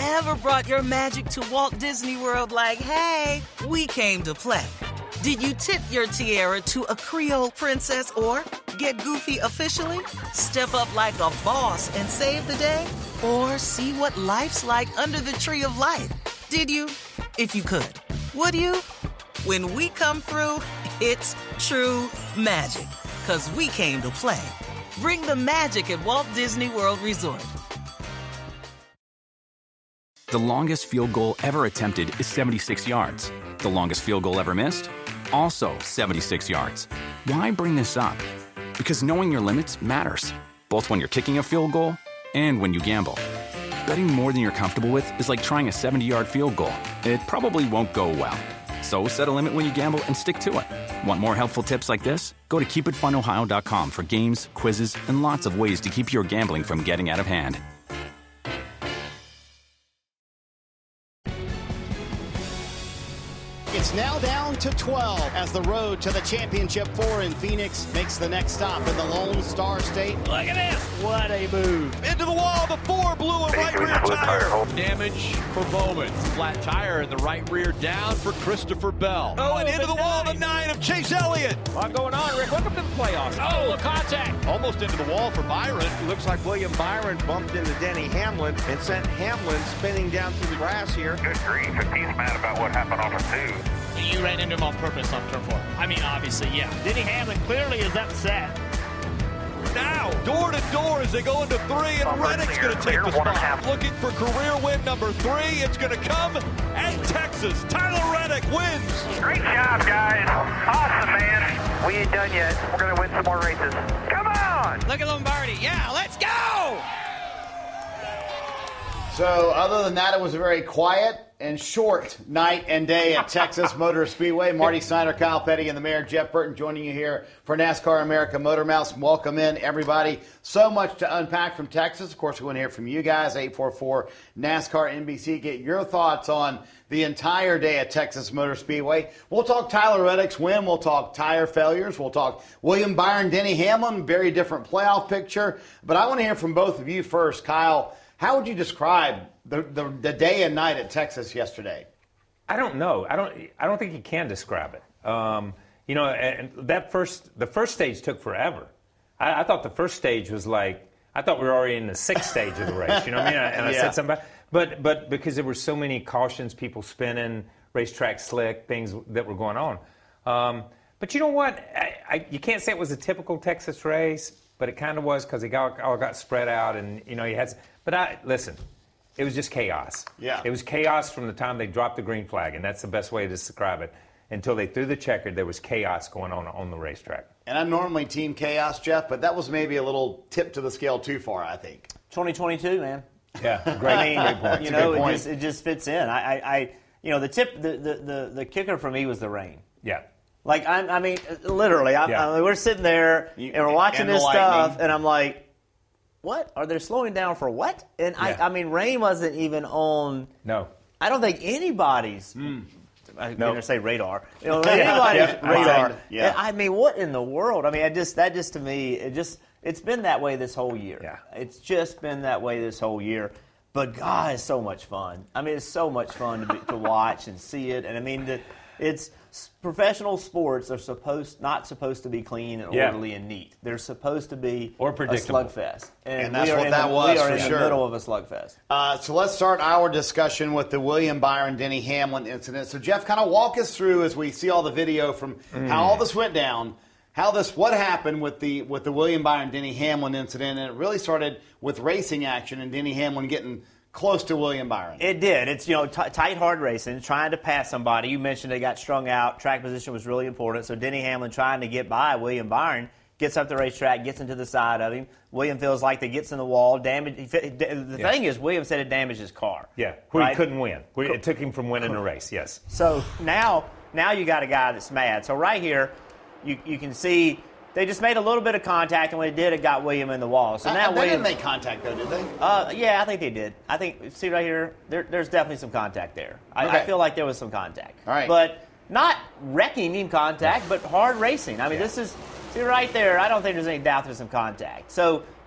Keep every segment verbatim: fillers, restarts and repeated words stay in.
ever brought your magic to Walt Disney World like, hey, we came to play? Did you tip your tiara to a Creole princess or get goofy officially? Step up like a boss and save the day? Or see what life's like under the tree of life? Did you? If you could. Would you? When we come through, it's true magic. 'Cause we came to play. Bring the magic at Walt Disney World Resort. The longest field goal ever attempted is seventy-six yards. The longest field goal ever missed? Also seventy-six yards. Why bring this up? Because knowing your limits matters, both when you're kicking a field goal and when you gamble. Betting more than you're comfortable with is like trying a seventy-yard field goal. It probably won't go well. So set a limit when you gamble and stick to it. Want more helpful tips like this? Go to keep it fun ohio dot com for games, quizzes, and lots of ways to keep your gambling from getting out of hand. It's now down to twelve as the road to the championship four in Phoenix makes the next stop in the Lone Star State. Look at this. What a move. Into the wall, the four blew a right rear tire. Damage for Bowman. Flat tire in the right rear down for Christopher Bell. Oh, and into the wall, the nine of Chase Elliott. A lot going on, Rick. Welcome to the playoffs. Oh, a contact. Almost into the wall for Byron. Looks like William Byron bumped into Denny Hamlin and sent Hamlin spinning down through the grass here. Good grief, if he's mad about what happened on the two. You ran into him on purpose on turn four. I mean, obviously, yeah. Denny Hamlin clearly is upset. Now, door to door as they go into three, and Reddick's going to take the spot. Looking for career win number three. It's going to come at Texas. Tyler Reddick wins. Great job, guys. Awesome, man. We ain't done yet. We're going to win some more races. Come on. Look at Lombardi. Yeah, let's go. So other than that, it was a very quiet and short night and day at Texas Motor Speedway. Marty Snyder, Kyle Petty, and the Mayor Jeff Burton joining you here for NASCAR America Motor Mouse. Welcome in, everybody. So much to unpack from Texas. Of course, we want to hear from you guys. eight four four NASCAR N B C. Get your thoughts on the entire day at Texas Motor Speedway. We'll talk Tyler Reddick's win. We'll talk tire failures. We'll talk William Byron, Denny Hamlin. Very different playoff picture. But I want to hear from both of you first. Kyle, how would you describe the, the the day and night at Texas yesterday? I don't know. I don't. I don't think you can describe it. Um, you know, and that first the first stage took forever. I, I thought the first stage was like I thought we were already in the sixth stage of the race. You know what I mean? And I yeah. said something about, but but because there were so many cautions, people spinning, racetrack slick, things that were going on. Um, but you know what? I, I, you can't say it was a typical Texas race, but it kind of was because it all, all got spread out, and you know you had. But I listen. It was just chaos. Yeah. It was chaos from the time they dropped the green flag, and that's the best way to describe it. Until they threw the checker, there was chaos going on on the racetrack. And I'm normally team chaos, Jeff, but that was maybe a little tip to the scale too far, I think. twenty twenty-two, man. Yeah, great, I mean, great point. You know, it just, it just fits in. I, I, I, you know, the tip, the, the, the, the kicker for me was the rain. Yeah. Like, I, I mean, literally, I, yeah. I mean, we're sitting there You, and we're watching and this stuff, and I'm like, what? Are they slowing down for what? And Yeah. I, I mean, rain wasn't even on. No. I don't think anybody's. Mm. I'm No. going to say radar. You know, anybody's Yeah. radar. Yeah. And I mean, what in the world? I mean, I just that just to me, it just it's been that way this whole year. Yeah. It's just been that way this whole year. But God, it's so much fun. I mean, it's so much fun to be, to watch and see it. And I mean, the, it's professional sports are supposed not supposed to be clean and Yeah. orderly and neat. They're supposed to be Or a predictable. slugfest. And that's we are what in that the, was We are for in sure. the middle of a slugfest. Uh, so let's start our discussion with the William Byron, Denny Hamlin incident. So Jeff, kind of walk us through as we see all the video from Mm. how all this went down, how this, what happened with the with the William Byron, Denny Hamlin incident, and it really started with racing action and Denny Hamlin getting close to William Byron. It did. It's, you know, t- tight, hard racing, trying to pass somebody. You mentioned they got strung out. Track position was really important. So Denny Hamlin trying to get by William Byron, gets up the racetrack, gets into the side of him. William feels like they gets in the wall. Damage. The Yeah. thing is, William said it damaged his car. Yeah, where right? he couldn't win. Where it took him from winning the race, yes. So now, now you got a guy that's mad. So right here, you you can see they just made a little bit of contact, and when it did, it got William in the wall. So Uh, now they William. didn't make contact, though, did they? Uh, yeah, I think they did. I think, see right here, there, there's definitely some contact there. I, Okay. I feel like there was some contact. All right. But not wrecking him contact, but hard racing. I mean, Yeah. this is, see right there, I don't think there's any doubt there's some contact. So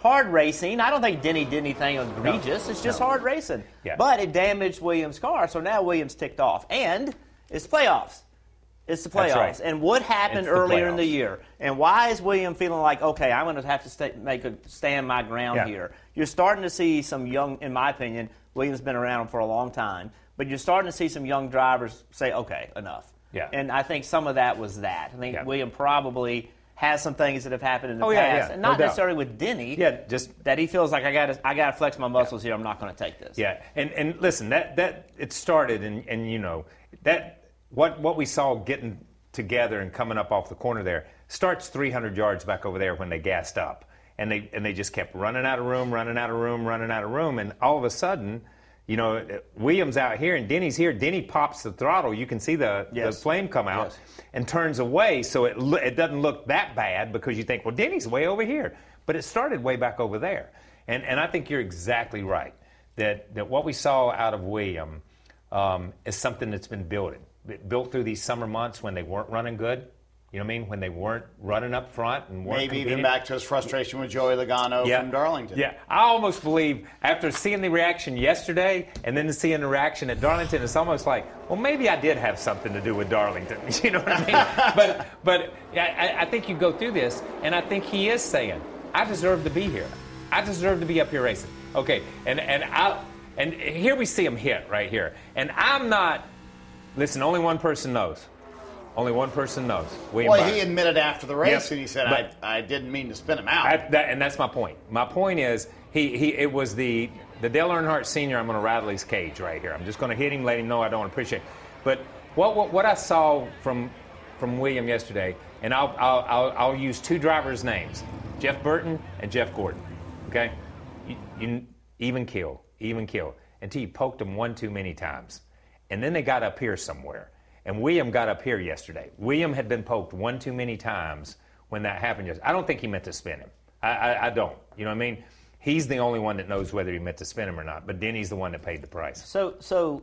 hard racing. I don't think Denny did anything egregious. No. It's just No. hard racing. Yeah. But it damaged Williams' car, so now Williams ticked off. And it's playoffs. It's the playoffs. That's right. And what happened It's the earlier in the playoffs. year? And why is William feeling like, okay, I'm going to have to stay, make a stand my ground Yeah. here? You're starting to see some young, in my opinion, Williams been around for a long time, but you're starting to see some young drivers say, okay, enough. Yeah. And I think some of that was that. I think Yeah. William probably has some things that have happened in the Oh, past, yeah, yeah. and No not doubt. necessarily with Denny. Yeah, just that he feels like I got to, I got to flex my muscles here. I'm not going to take this. Yeah, and and listen, that that it started, and and you know that what what we saw getting together and coming up off the corner there starts three hundred yards back over there when they gassed up, and they and they just kept running out of room, running out of room, running out of room, and all of a sudden, you know, Williams out here and Denny's here. Denny pops the throttle. You can see the, Yes. the flame come out Yes. and turns away, so it lo- it doesn't look that bad because you think, well, Denny's way over here, but it started way back over there, and and I think you're exactly right that that what we saw out of William um, is something that's been building, built through these summer months when they weren't running good. You know what I mean? When they weren't running up front and weren't Maybe even competing. back to his frustration with Joey Logano Yeah. from Darlington. Yeah, I almost believe after seeing the reaction yesterday and then seeing the reaction at Darlington, it's almost like, well, maybe I did have something to do with Darlington. You know what I mean? but but I, I think you go through this, and I think he is saying, I deserve to be here. I deserve to be up here racing. Okay, and and I and here we see him hit right here, and I'm not. Listen, only one person knows. Only one person knows. William Well, Byron. he admitted after the race, Yep. and he said, But- I, I didn't mean to spin him out. I, that, and that's my point. My point is, he, he it was the the Dale Earnhardt Senior. I'm going to rattle his cage right here. I'm just going to hit him, let him know I don't appreciate it. But what what, what I saw from from William yesterday, and I'll, I'll I'll I'll use two drivers' names, Jeff Burton and Jeff Gordon. Okay, you, you even kill, even kill until you poked them one too many times, and then they got up here somewhere. And William got up here yesterday. William had been poked one too many times when that happened yesterday. I don't think he meant to spin him. I, I, I don't. You know what I mean? He's the only one that knows whether he meant to spin him or not. But Denny's the one that paid the price. So so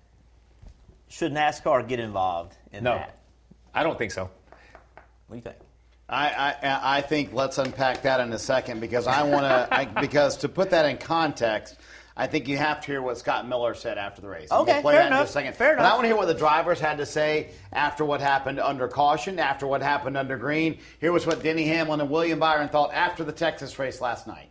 should NASCAR get involved in No, that? I don't think so. What do you think? I, I, I think let's unpack that in a second because I want to because to put that in context, I think you have to hear what Scott Miller said after the race. Okay, we'll play fair that in enough, just a second. fair but enough. I want to hear what the drivers had to say after what happened under caution, after what happened under green. Here was what Denny Hamlin and William Byron thought after the Texas race last night.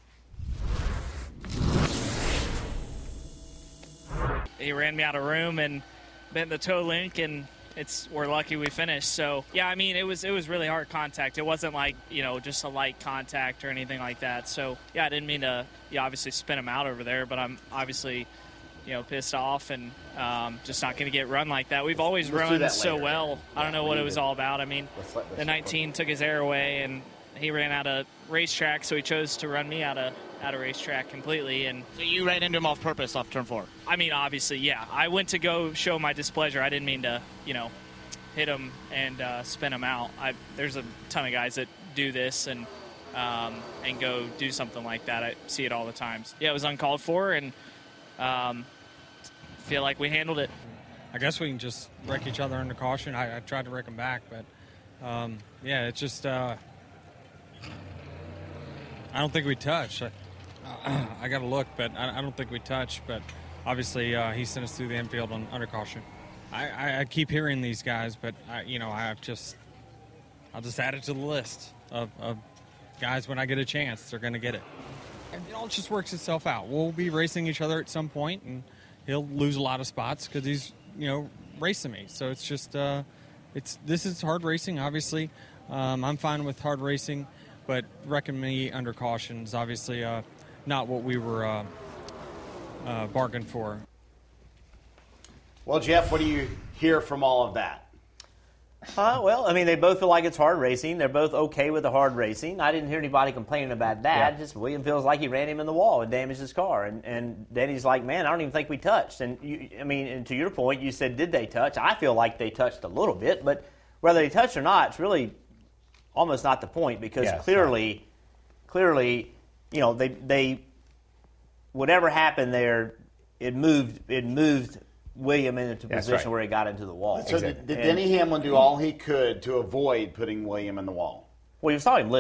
He ran me out of room and bent the toe link, and it's we're lucky we finished. So yeah, I mean it was it was really hard contact. It wasn't like you know just a light contact or anything like that. So yeah, I didn't mean to yeah, obviously spin him out over there, but I'm obviously you know pissed off and um, just not going to get run like that. We've always Let's do run that so later. well. I don't know what it was all about. I mean, Let's let this- the nineteen took his air away and he ran out of racetrack, so he chose to run me out of out of racetrack completely. And So you ran into him off purpose off turn four? I mean, obviously, yeah. I went to go show my displeasure. I didn't mean to, you know, hit him and uh, spin him out. I, there's a ton of guys that do this and um, and go do something like that. I see it all the time. Yeah, it was uncalled for, and um, feel like we handled it. I guess we can just wreck each other under caution. I, I tried to wreck him back, but um, yeah, it's just uh, I don't think we touched. I, I got to look, but I, I don't think we touched. But obviously, uh, he sent us through the infield on under caution. I, I, I keep hearing these guys, but I, you know, I just I'll just add it to the list of, of guys when I get a chance, they're going to get it. And it all just works itself out. We'll be racing each other at some point, and he'll lose a lot of spots because he's, you know, racing me. So it's just, uh, it's this is hard racing, obviously. Um, I'm fine with hard racing, but wrecking me under caution is obviously uh, not what we were uh, uh, bargained for. Well, Jeff, what do you hear from all of that? Uh, well, I mean, they both feel like it's hard racing. They're both okay with the hard racing. I didn't hear anybody complaining about that. Yeah. Just William feels like he ran him in the wall and damaged his car. And, and Danny's like, man, I don't even think we touched. And, you, I mean, and to your point, you said, did they touch? I feel like they touched a little bit. But whether they touched or not, it's really almost not the point because Yeah, clearly, clearly, you know, they, they whatever happened there, it moved, it moved William into a That's position right. where he got into the wall. So Exactly. did, did And- Denny Hamlin do all he could to avoid putting William in the wall? Well, you saw him lift.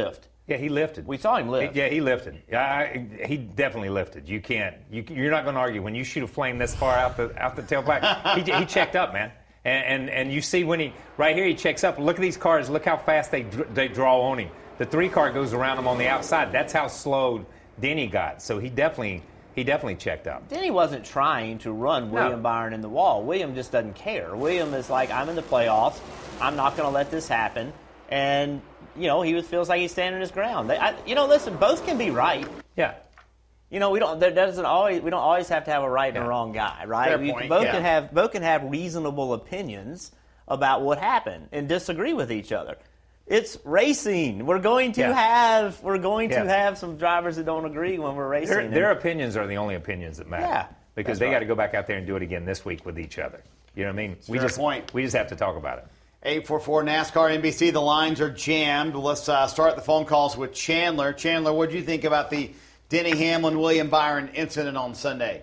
Yeah, he lifted. We saw him lift. Yeah, he lifted. Yeah, I, he definitely lifted. You can't. You, you're not going to argue when you shoot a flame this far out the out the tailpipe. he, he checked up, man. And, and and you see when he right here he checks up. Look at these cars. Look how fast they they draw on him. The three car goes around him on the outside. That's how slowed Denny got. So he definitely he definitely checked up. Denny wasn't trying to run William No. Byron in the wall. William just doesn't care. William is like, I'm in the playoffs. I'm not going to let this happen. And you know, he feels like he's standing his ground. They, I, you know, listen, both can be right. Yeah. You know, we don't. There doesn't always. We don't always have to have a right and Yeah. a wrong guy, right? Fair We point, both yeah. can have both can have reasonable opinions about what happened and disagree with each other. It's racing. We're going to Yeah. have we're going to Yeah. have some drivers that don't agree when we're racing. Their, And- their opinions are the only opinions that matter. Yeah, Because that's they right. got to go back out there and do it again this week with each other. You know what I mean? we fair just point. we just have to talk about it. eight four four NASCAR N B C. The lines are jammed. Let's uh, start the phone calls with Chandler. Chandler, what do you think about the Denny Hamlin, William Byron incident on Sunday?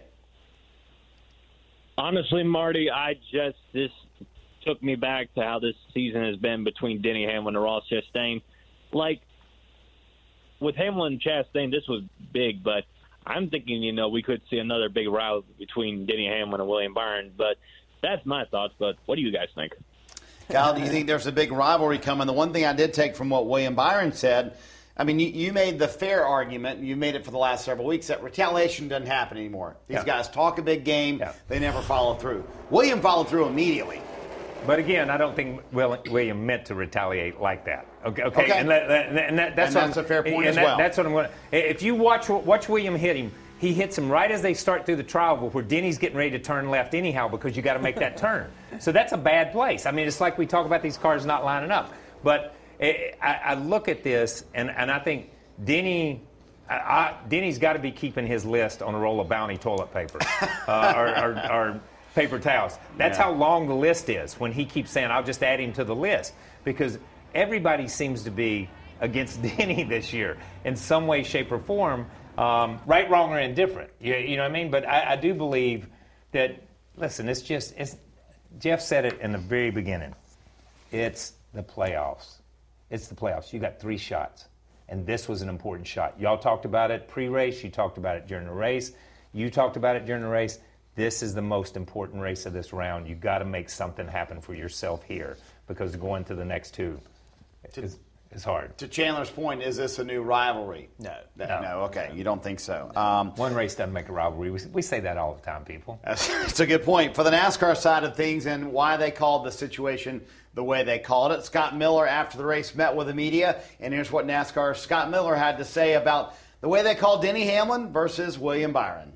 Honestly, Marty, I just this took me back to how this season has been between Denny Hamlin and Ross Chastain. Like, with Hamlin and Chastain, this was big, but I'm thinking, you know, we could see another big row between Denny Hamlin and William Byron. But that's my thoughts. But what do you guys think? Kyle, do you think there's a big rivalry coming? The one thing I did take from what William Byron said, I mean, you, you made the fair argument, and you made it for the last several weeks, that retaliation doesn't happen anymore. These Yeah. guys talk a big game. Yeah. They never follow through. William followed through immediately. But again, I don't think Will- William meant to retaliate like that. Okay, okay, Okay. and, that, that, and that, that's, And what that's I'm- a fair point and as that- well. That's what I'm going. to... If you watch watch William hit him, he hits him right as they start through the trial where Denny's getting ready to turn left anyhow because you got to make that turn. So that's a bad place. I mean, it's like we talk about these cars not lining up. But eh, I, I look at this, and, and I think Denny. I, I, Denny's got to be keeping his list on a roll of Bounty toilet paper uh, or, or, or paper towels. That's Yeah. how long the list is when he keeps saying, I'll just add him to the list. Because everybody seems to be against Denny this year in some way, shape, or form, um, right, wrong, or indifferent. You, you know what I mean? But I, I do believe that, listen, it's just, it's, Jeff said it in the very beginning. It's the playoffs. It's the playoffs. You got three shots. And this was an important shot. Y'all talked about it pre-race. You talked about it during the race. You talked about it during the race. This is the most important race of this round. You've got to make something happen for yourself here because going to the next two is, is hard. To Chandler's point, is this a new rivalry? No. No, no okay. You don't think so. Um, One race doesn't make a rivalry. We, we say that all the time, people. That's, that's a good point. For the NASCAR side of things and why they called the situation the way they called it, Scott Miller, after the race, met with the media, and here's what NASCAR Scott Miller had to say about the way they called Denny Hamlin versus William Byron.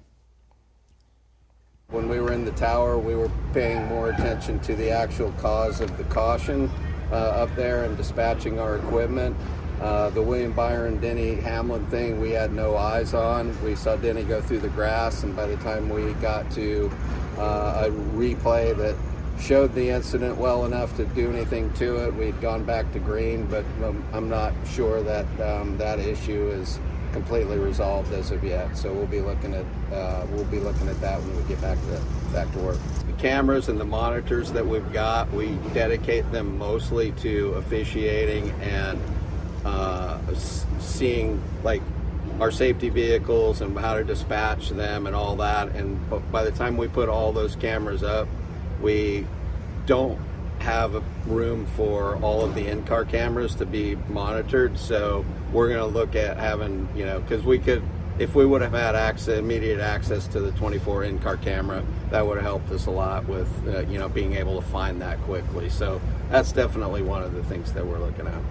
When we were in the tower, we were paying more attention to the actual cause of the caution uh, up there and dispatching our equipment. Uh, the William Byron, Denny Hamlin thing, we had no eyes on. We saw Denny go through the grass, and by the time we got to uh, a replay that showed the incident well enough to do anything to it, we'd gone back to green, but um, I'm not sure that um, that issue is completely resolved as of yet. So we'll be looking at uh, we'll be looking at that when we get back to back to work. The cameras and the monitors that we've got, we dedicate them mostly to officiating and uh, seeing like our safety vehicles and how to dispatch them and all that. And by the time we put all those cameras up, we don't have a room for all of the in-car cameras to be monitored, so we're going to look at having, you know, because we could, if we would have had access, immediate access to the twenty-four in-car camera, that would have helped us a lot with, uh, you know, being able to find that quickly. So that's definitely one of the things that we're looking at.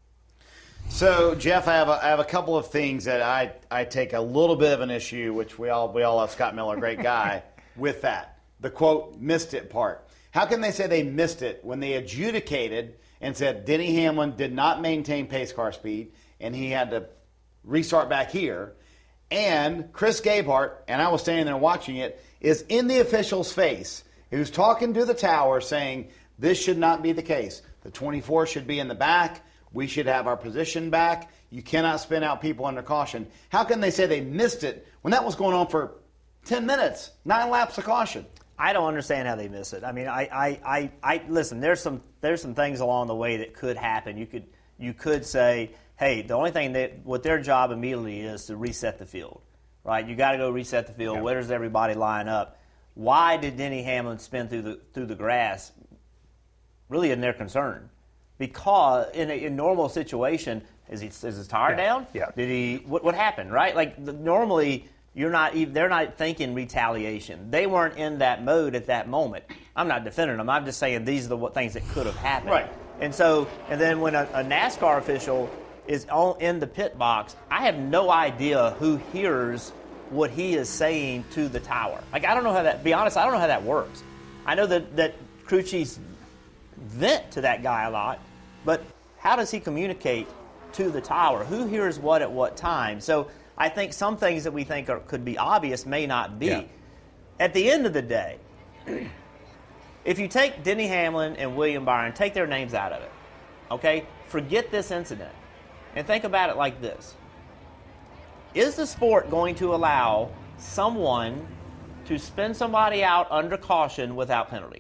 So, Jeff, I have a, I have a couple of things that I, I take a little bit of an issue, which we all we all love Scott Miller, great guy, with that. The quote, missed it part. How can they say they missed it when they adjudicated and said Denny Hamlin did not maintain pace car speed and he had to restart back here? And Chris Gabehart, and I was standing there watching it, is in the official's face. He was talking to the tower saying this should not be the case. The twenty-four should be in the back. We should have our position back. You cannot spin out people under caution. How can they say they missed it when that was going on for ten minutes, nine laps of caution? I don't understand how they miss it. I mean, I, I, I, I listen. There's some there's some things along the way that could happen. You could you could say, hey, the only thing that what their job immediately is to reset the field, right? You got to go reset the field. Yeah. Where does everybody line up? Why did Denny Hamlin spin through the through the grass? Really, isn't their concern, because in a in normal situation, is he is his tire yeah. down? Yeah. Did he? What what happened? Right? Like the, normally. You're not. They're not thinking retaliation. They weren't in that mode at that moment. I'm not defending them. I'm just saying these are the things that could have happened. Right. And so, and then when a, a NASCAR official is on, in the pit box, I have no idea who hears what he is saying to the tower. Like I don't know how that. Be honest, I don't know how that works. I know that that crew chiefs vent to that guy a lot, but how does he communicate to the tower? Who hears what at what time? So. I think some things that we think are, could be obvious may not be. Yeah. At the end of the day, if you take Denny Hamlin and William Byron, take their names out of it, okay? Forget this incident and think about it like this. Is the sport going to allow someone to spin somebody out under caution without penalty?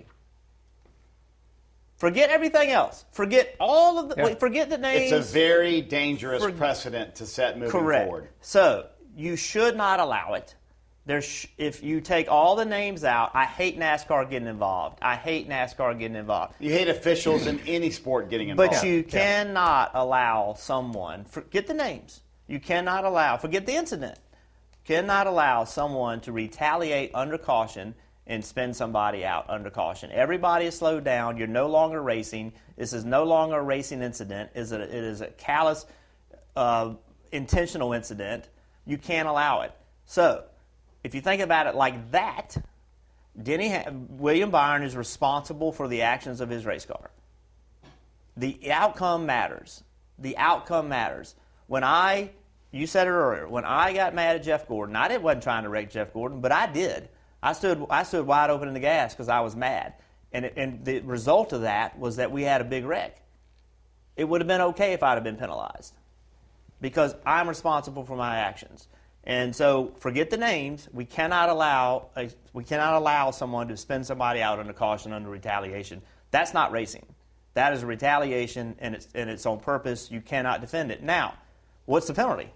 Forget everything else. Forget all of the. Yeah. Wait, forget the names. It's a very dangerous For, precedent to set moving correct. forward. So you should not allow it. There's, if you take all the names out, I hate NASCAR getting involved. I hate NASCAR getting involved. You hate officials in any sport getting involved. But you yeah. cannot allow someone. Forget the names. You cannot allow. Forget the incident. Cannot allow someone to retaliate under caution and spin somebody out under caution. Everybody is slowed down. You're no longer racing. This is no longer a racing incident. It is a callous, uh, intentional incident. You can't allow it. So, if you think about it like that, Denny ha- William Byron is responsible for the actions of his race car. The outcome matters. The outcome matters. When I, you said it earlier, when I got mad at Jeff Gordon, I didn't, wasn't trying to wreck Jeff Gordon, but I did. I stood I stood wide open in the gas because I was mad. And, it, and the result of that was that we had a big wreck. It would have been okay if I'd have been penalized because I'm responsible for my actions. And so forget the names. We cannot allow a, we cannot allow someone to spin somebody out under caution, under retaliation. That's not racing. That is a retaliation, and it's, and it's on purpose. You cannot defend it. Now, what's the penalty?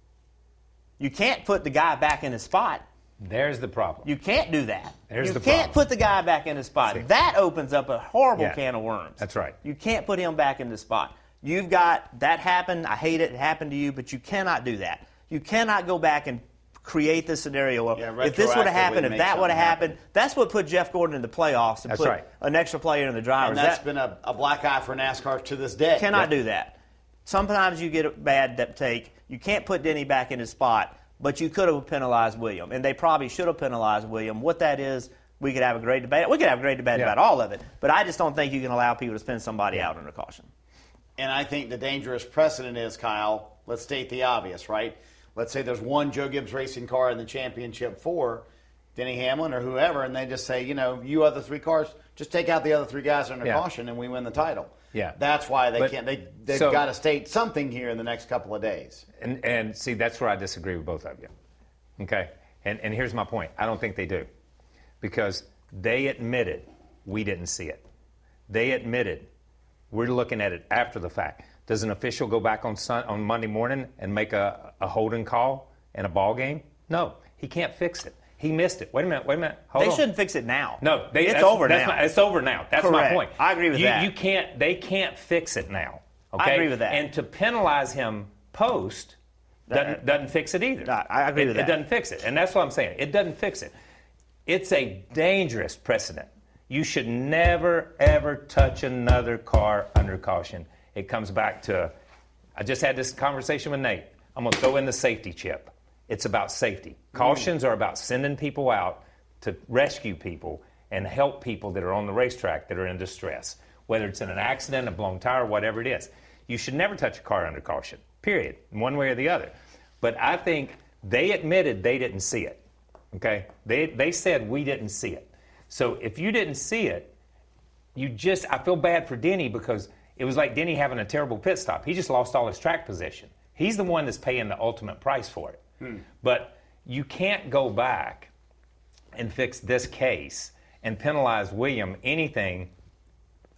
You can't put the guy back in his spot. There's the problem. You can't do that. There's you the can't problem. put the guy back in his spot. See. That opens up a horrible Yeah. can of worms. That's right. You can't put him back in the spot. You've got, that happened, I hate it, it happened to you, but you cannot do that. You cannot go back and create this scenario of, Yeah, if this would have happened, if make that would have something happened, happen. that's what put Jeff Gordon in the playoffs and That's put right. an extra player in the drivers. And that's that, been a, a black eye for NASCAR to this day. cannot Yep. do that. Sometimes you get a bad take. You can't put Denny back in his spot, but you could have penalized William, and they probably should have penalized William. What that is, we could have a great debate. We could have a great debate Yeah. about all of it, but I just don't think you can allow people to spin somebody out under caution. And I think the dangerous precedent is, Kyle, let's state the obvious, right? Let's say there's one Joe Gibbs racing car in the championship four, Denny Hamlin or whoever, and they just say, you know, you other three cars, just take out the other three guys under Yeah. caution and we win the title. Yeah. That's why they But- can't. They, they've so- got to state something here in the next couple of days. And, and see, that's where I disagree with both of you. Okay? And, and here's my point. I don't think they do. Because they admitted we didn't see it. They admitted we're looking at it after the fact. Does an official go back on sun, on Monday morning and make a, a holding call in a ball game? No. He can't fix it. He missed it. Wait a minute. Wait a minute. Hold They on. shouldn't fix it now. No, they, it's that's, over that's now. My, it's over now. That's Correct. my point. I agree with you, that. You can't. They can't fix it now. Okay? I agree with that. And to penalize him post doesn't, doesn't fix it either. No, I agree it, with it that. It doesn't fix it, and that's what I'm saying. It doesn't fix it. It's a dangerous precedent. You should never ever touch another car under caution. It comes back to. I just had this conversation with Nate. I'm going to throw in the safety chip. It's about safety. Cautions are about sending people out to rescue people and help people that are on the racetrack that are in distress, whether it's in an accident, a blown tire, whatever it is. You should never touch a car under caution, period, in one way or the other. But I think they admitted they didn't see it, okay? They, they said we didn't see it. So if you didn't see it, you just, I feel bad for Denny because it was like Denny having a terrible pit stop. He just lost all his track position. He's the one that's paying the ultimate price for it. Hmm. But you can't go back and fix this case and penalize William anything.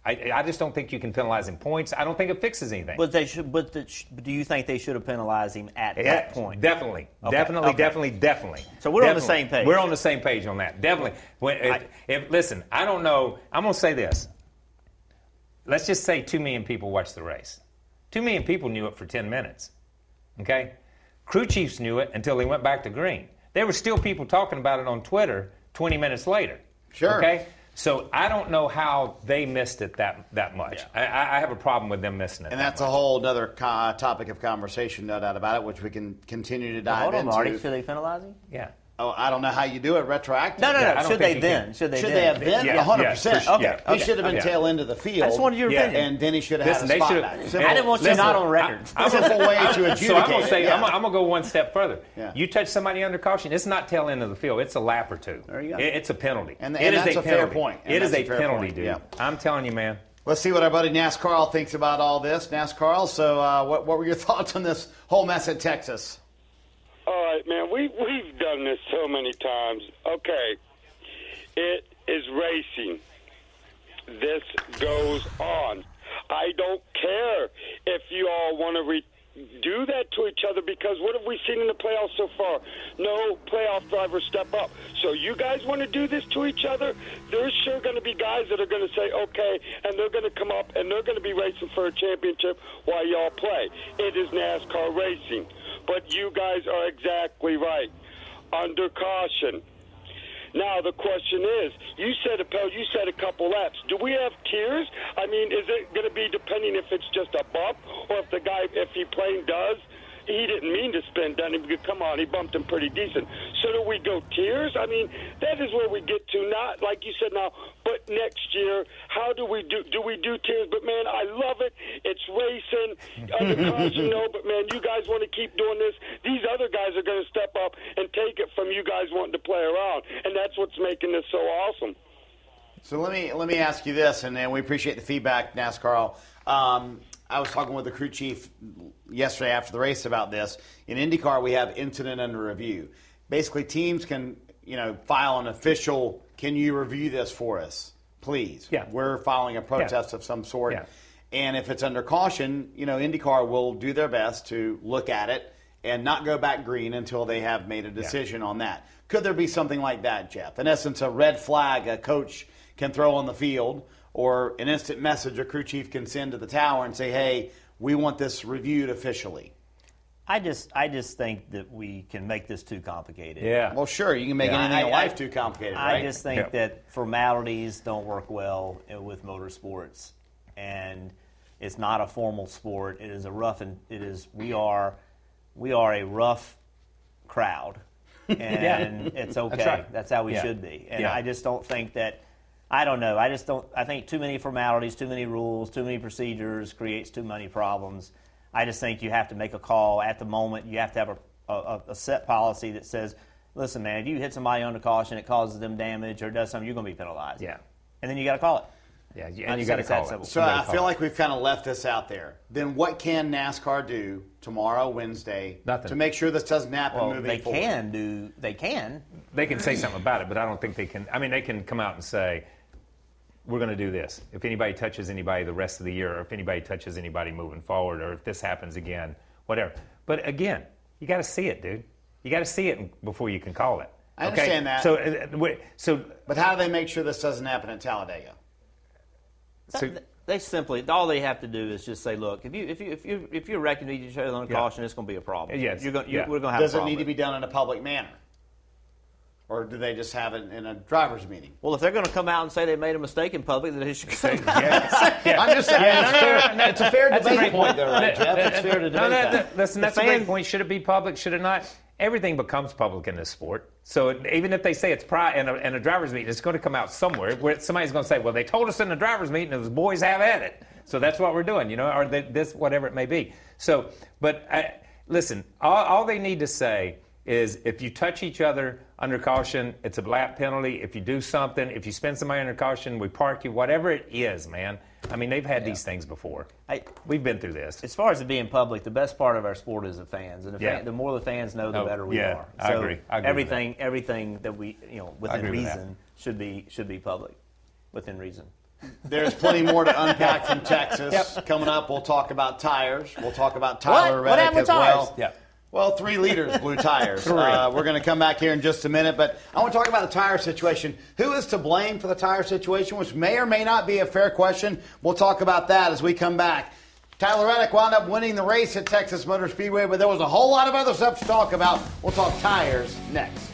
I, I just don't think you can penalize him points. I don't think it fixes anything. But they should. But the, do you think they should have penalized him at yeah, that point? Definitely, Okay. definitely, Okay. definitely, definitely. So we're definitely. on the same page. We're on the same page on that. Definitely. When, if, I, if, listen, I don't know. I'm going to say this. Let's just say two million people watched the race. Two million people knew it for ten minutes. Okay? Crew chiefs knew it until they went back to green. There were still people talking about it on Twitter twenty minutes later. Sure. Okay? So I don't know how they missed it that that much. Yeah. I, I have a problem with them missing it. And that that's much. a whole other co- topic of conversation, no doubt about it, which we can continue to dive hold on, into. Marty. Should they penalize him? Yeah. Oh, I don't know how you do it retroactive. No, no, Yeah, I no. don't Should think they you then? can. Should they Should then? they have been? Yeah, one hundred yeah, percent. for- Okay, yeah. He okay. should have been Yeah. tail into the field. I just wanted your Yeah. opinion. And then he should have Listen, had they a spot should back. have. Simple. I didn't want you Listen, not on record. I, I'm Simple way to adjudicate So I'm going to it, say, yeah. I'm, I'm going to go one step further. Yeah. You touch somebody under caution, it's not tail end of the field. It's a lap or two. There you go. It- it's a penalty. And- It and is that's a fair penalty. point. And It is that's a a fair penalty, point, dude. yeah. I'm telling you, man. Let's see what our buddy NASCAR thinks about all this. NASCAR, so uh, what, what were your thoughts on this whole mess at Texas? All right, man, we, we've done this so many times. Okay, it is racing. This goes on. I don't care if you all want to re- do that to each other, because what have we seen in the playoffs so far? No playoff drivers step up. So you guys want to do this to each other? There's sure going to be guys that are going to say, okay, and they're going to come up and they're going to be racing for a championship while y'all play. It is NASCAR racing. But you guys are exactly right. Under caution. Now, the question is, you said, Appel, you said a couple laps. Do we have tiers? I mean, is it going to be depending if it's just a bump or if the guy, if he plain does? He didn't mean to spin, done him. Come on, he bumped him pretty decent. So do we go tiers? I mean, that is where we get to. Not like you said now, but next year, how do we do? Do we do tiers? But man, I love it. It's racing under caution, no. But man, you guys want to keep doing this. These other guys are going to step up and take it from you guys wanting to play around, and that's what's making this so awesome. So let me let me ask you this, and, and we appreciate the feedback, NASCAR. Um, I was talking with the crew chief yesterday after the race about this. In IndyCar, we have incident under review. Basically, teams can, you know, file an official, can you review this for us, please? Yeah. We're filing a protest Yeah. of some sort. Yeah. And if it's under caution, you know, IndyCar will do their best to look at it and not go back green until they have made a decision on that. Could there be something like that, Jeff? In essence, a red flag a coach can throw on the field, or an instant message a crew chief can send to the tower and say, hey, we want this reviewed officially. I just, I just think that we can make this too complicated. Yeah. Well, sure, you can make Yeah. anything in I- life I- too complicated, I right? just think Yeah. that formalities don't work well with motorsports, and it's not a formal sport. It is a rough, and it is. We are, we are a rough crowd, and Yeah. it's okay. That's right. That's how we Yeah. should be. And Yeah. I just don't think that. I don't know. I just don't. I think too many formalities, too many rules, too many procedures creates too many problems. I just think you have to make a call at the moment. You have to have a, a, a set policy that says, listen, man, if you hit somebody under caution, it causes them damage or does something, you're going to be penalized. Yeah. And then you got to call it. Yeah, I and just you think got to it's that call simple. it. So You I gotta feel call like we've kind of left this out there. Then what can NASCAR do tomorrow, Wednesday, Nothing. to make sure this doesn't happen Well, moving they forward? can do. They can. They can say something about it, but I don't think they can. I mean, they can come out and say, we're going to do this. If anybody touches anybody the rest of the year, or if anybody touches anybody moving forward, or if this happens again, whatever. But again, you got to see it, dude. You got to see it before you can call it. I Okay? understand that. So, uh, wait, so, But how do they make sure this doesn't happen in Talladega? so They simply all they have to do is just say, look, if you if you if you if you're wrecking each other on Yeah. caution, it's going to be a problem. Yes. You're going. You're, Yeah. We're going to have Does a it problem. need to be done in a public manner? Or do they just have it in a driver's meeting? Well, if they're going to come out and say they made a mistake in public, then they should come out. yeah. I'm just saying, Yeah, it's, no, fair, no, no, no. it's a fair That's a debate great point, though, right, No, Jeff? no, It's fair to debate no, no, that. no, Listen, that's The a great fan- point. Should it be public? Should it not? Everything becomes public in this sport. So it, even if they say it's pri- in a, in a driver's meeting, it's going to come out somewhere where somebody's going to say, well, they told us in the driver's meeting it was boys have at it. So that's what we're doing, you know, or they, this, whatever it may be. So, but I, listen, all, all they need to say is if you touch each other under caution, it's a lap penalty. If you do something, if you spin somebody under caution, we park you, whatever it is, man. I mean, they've had yeah. these things before. I, We've been through this. As far as it being public, the best part of our sport is the fans, and the, Yeah. fan, the more the fans know, the Oh, better we yeah, are. I So agree. I agree everything, everything that we, you know, within agree with reason, should be should be public, within reason. There's plenty more to unpack from Texas. Yep. Coming up, we'll talk about tires. We'll talk about Tyler What? What Reddick happened as with tires? well. Yep. Well, three leaders blew tires. uh, we're going to come back here in just a minute, but I want to talk about the tire situation. Who is to blame for the tire situation, which may or may not be a fair question. We'll talk about that as we come back. Tyler Reddick wound up winning the race at Texas Motor Speedway, but there was a whole lot of other stuff to talk about. We'll talk tires next.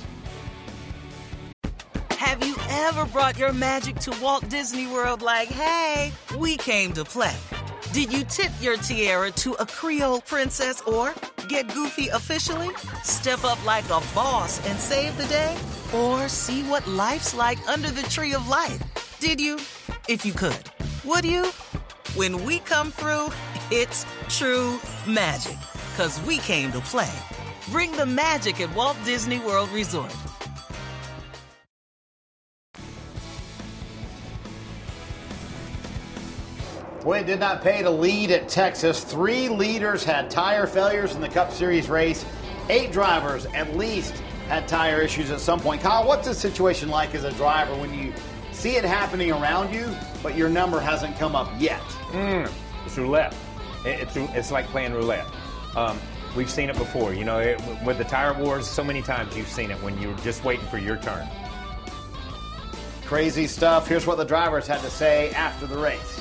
Have you ever brought your magic to Walt Disney World like, hey, we came to play? Did you tip your tiara to a Creole princess or get goofy officially? Step up like a boss and save the day? Or see what life's like under the tree of life? Did you? If you could. Would you? When we come through, it's true magic. 'Cause we came to play. Bring the magic at Walt Disney World Resort. Boy, it did not pay to lead at Texas. Three leaders had tire failures in the Cup Series race. Eight drivers at least had tire issues at some point. Kyle, what's the situation like as a driver when you see it happening around you, but your number hasn't come up yet? Mm, it's roulette. It's, it's like playing roulette. Um, we've seen it before. You know, it, with the tire wars, so many times you've seen it when you're just waiting for your turn. Crazy stuff. Here's what the drivers had to say after the race.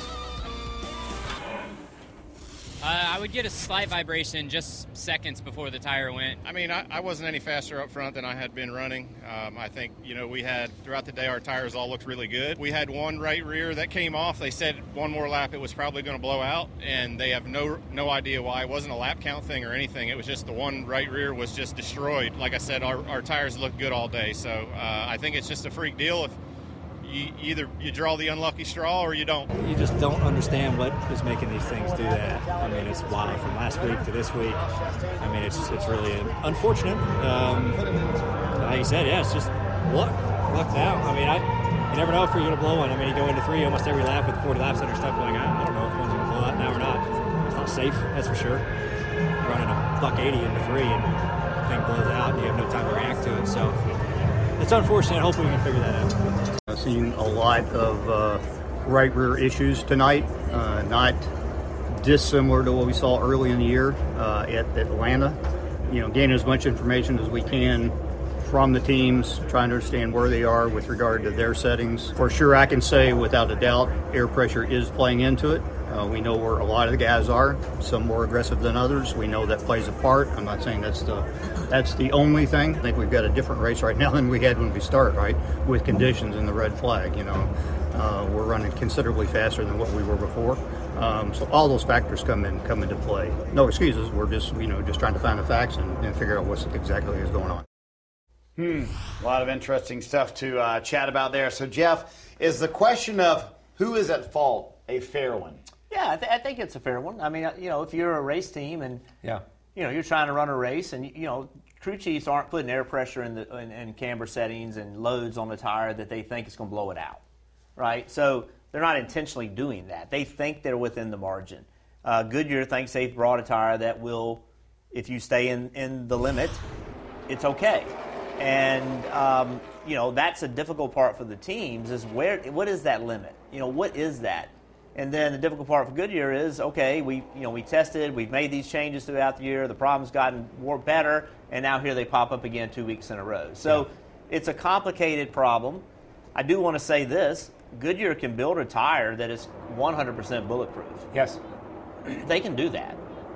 Uh, I would get a slight vibration just seconds before the tire went. I mean, I, I wasn't any faster up front than I had been running. Um, I think, you know, we had, throughout the day, our tires all looked really good. We had one right rear that came off. They said one more lap it was probably going to blow out, and they have no no idea why. It wasn't a lap count thing or anything. It was just the one right rear was just destroyed. Like I said, our, our tires looked good all day. So uh, I think it's just a freak deal. If You, either you draw the unlucky straw or you don't. You just don't understand what is making these things do that. I mean, it's wild from last week to this week. I mean, it's it's really unfortunate. Um, like you said, yeah, it's just luck, luck now. I mean, I you never know if you're going to blow one. I mean, you go into three almost every lap with forty laps under stuff. Like, I, I don't know if one's going to blow out now or not. It's not safe, that's for sure. Running a buck eighty into three and the thing blows out and you have no time to react to it. So it's unfortunate. Hopefully we can figure that out. I've seen a lot of uh, right rear issues tonight, uh, not dissimilar to what we saw early in the year uh, at Atlanta. You know, gaining as much information as we can from the teams, trying to understand where they are with regard to their settings. For sure, I can say without a doubt, air pressure is playing into it. Uh, we know where a lot of the guys are, some more aggressive than others. We know that plays a part. I'm not saying that's the that's the only thing. I think we've got a different race right now than we had when we started, right, with conditions and the red flag. You know, uh, we're running considerably faster than what we were before. Um, so all those factors come in come into play. No excuses. We're just you know just trying to find the facts and, and figure out what's exactly is going on. Hmm. A lot of interesting stuff to uh, chat about there. So, Jeff, is the question of who is at fault a fair one? Yeah, I, th- I think it's a fair one. I mean, you know, if you're a race team and yeah. you know you're trying to run a race, and you know crew chiefs aren't putting air pressure in the in, in camber settings and loads on the tire that they think is going to blow it out, right? So they're not intentionally doing that. They think they're within the margin. Uh, Goodyear thinks they've brought a tire that will, if you stay in, in the limit, it's okay. And um, you know that's a difficult part for the teams is where what is that limit? You know what is that? And then the difficult part for Goodyear is, okay, we you know we tested, we've made these changes throughout the year, the problem's gotten more better, and now here they pop up again two weeks in a row. So yeah. It's a complicated problem. I do want to say this, Goodyear can build a tire that is one hundred percent bulletproof. Yes. They can do that.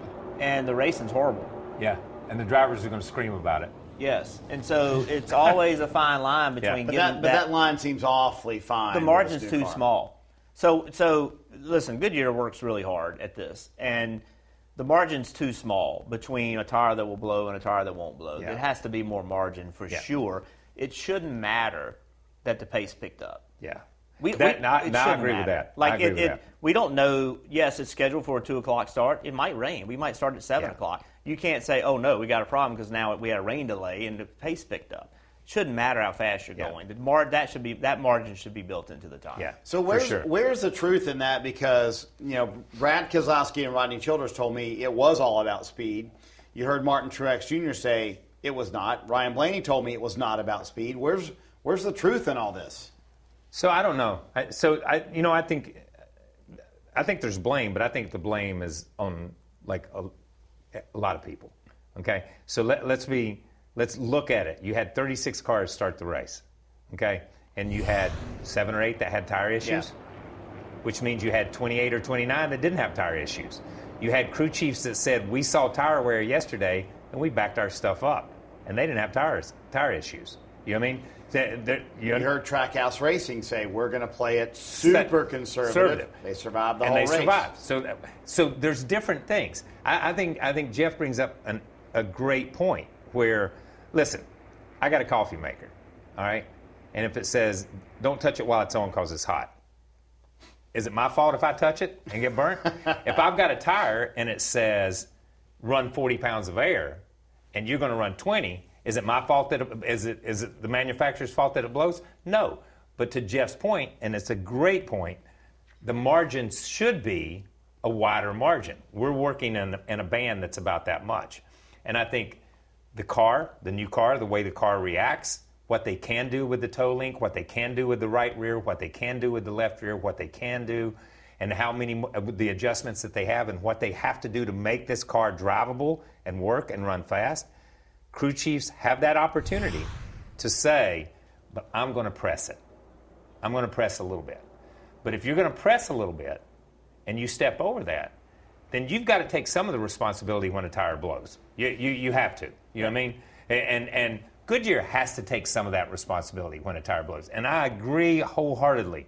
And the racing's horrible. Yeah, and the drivers are going to scream about it. Yes, and so it's always a fine line between yeah. but getting that, but that, that line seems awfully fine. The margin's too car. small. So, so listen, Goodyear works really hard at this, and the margin's too small between a tire that will blow and a tire that won't blow. Yeah. It has to be more margin for yeah. sure. It shouldn't matter that the pace picked up. Yeah. We, that, we, not, it not, I agree matter. with that. Like I agree it, with it, that. We don't know. Yes, it's scheduled for a two o'clock start. It might rain. We might start at seven yeah. o'clock. You can't say, "Oh no, we got a problem because now we had a rain delay and the pace picked up." It shouldn't matter how fast you're yeah. going. The mar- that should be that margin should be built into the tire. Yeah. So where's sure. where's the truth in that? Because you know, Brad Keselowski and Rodney Childers told me it was all about speed. You heard Martin Truex Junior say it was not. Ryan Blaney told me it was not about speed. Where's where's the truth in all this? So I don't know. I, so I, you know, I think, I think there's blame, but I think the blame is on like a, a lot of people. Okay, so let, let's be, let's look at it. You had thirty-six cars start the race. Okay, and you had seven or eight that had tire issues, yeah. which means you had twenty-eight or twenty-nine that didn't have tire issues. You had crew chiefs that said, we saw tire wear yesterday and we backed our stuff up, and they didn't have tires, tire issues. You know what I mean? They're, they're, you you know, heard Trackhouse Racing say, we're going to play it super conservative. conservative. They survived the and whole they race. survived. So, so there's different things. I, I think I think Jeff brings up an, a great point where, listen, I got a coffee maker, all right? And if it says, don't touch it while it's on because it's hot, is it my fault if I touch it and get burnt? If I've got a tire and it says run forty pounds of air and you're going to run twenty, is it my fault that it, is it is it the manufacturer's fault that it blows? No. But to Jeff's point, and it's a great point, the margin should be a wider margin. We're working in, in a band that's about that much. And I think the car, the new car, the way the car reacts, what they can do with the toe link, what they can do with the right rear, what they can do with the left rear, what they can do, and how many the adjustments that they have and what they have to do to make this car drivable and work and run fast. Crew chiefs have that opportunity to say, but I'm going to press it. I'm going to press a little bit. But if you're going to press a little bit and you step over that, then you've got to take some of the responsibility when a tire blows. You you, you have to. You know what I mean? And and Goodyear has to take some of that responsibility when a tire blows. And I agree wholeheartedly.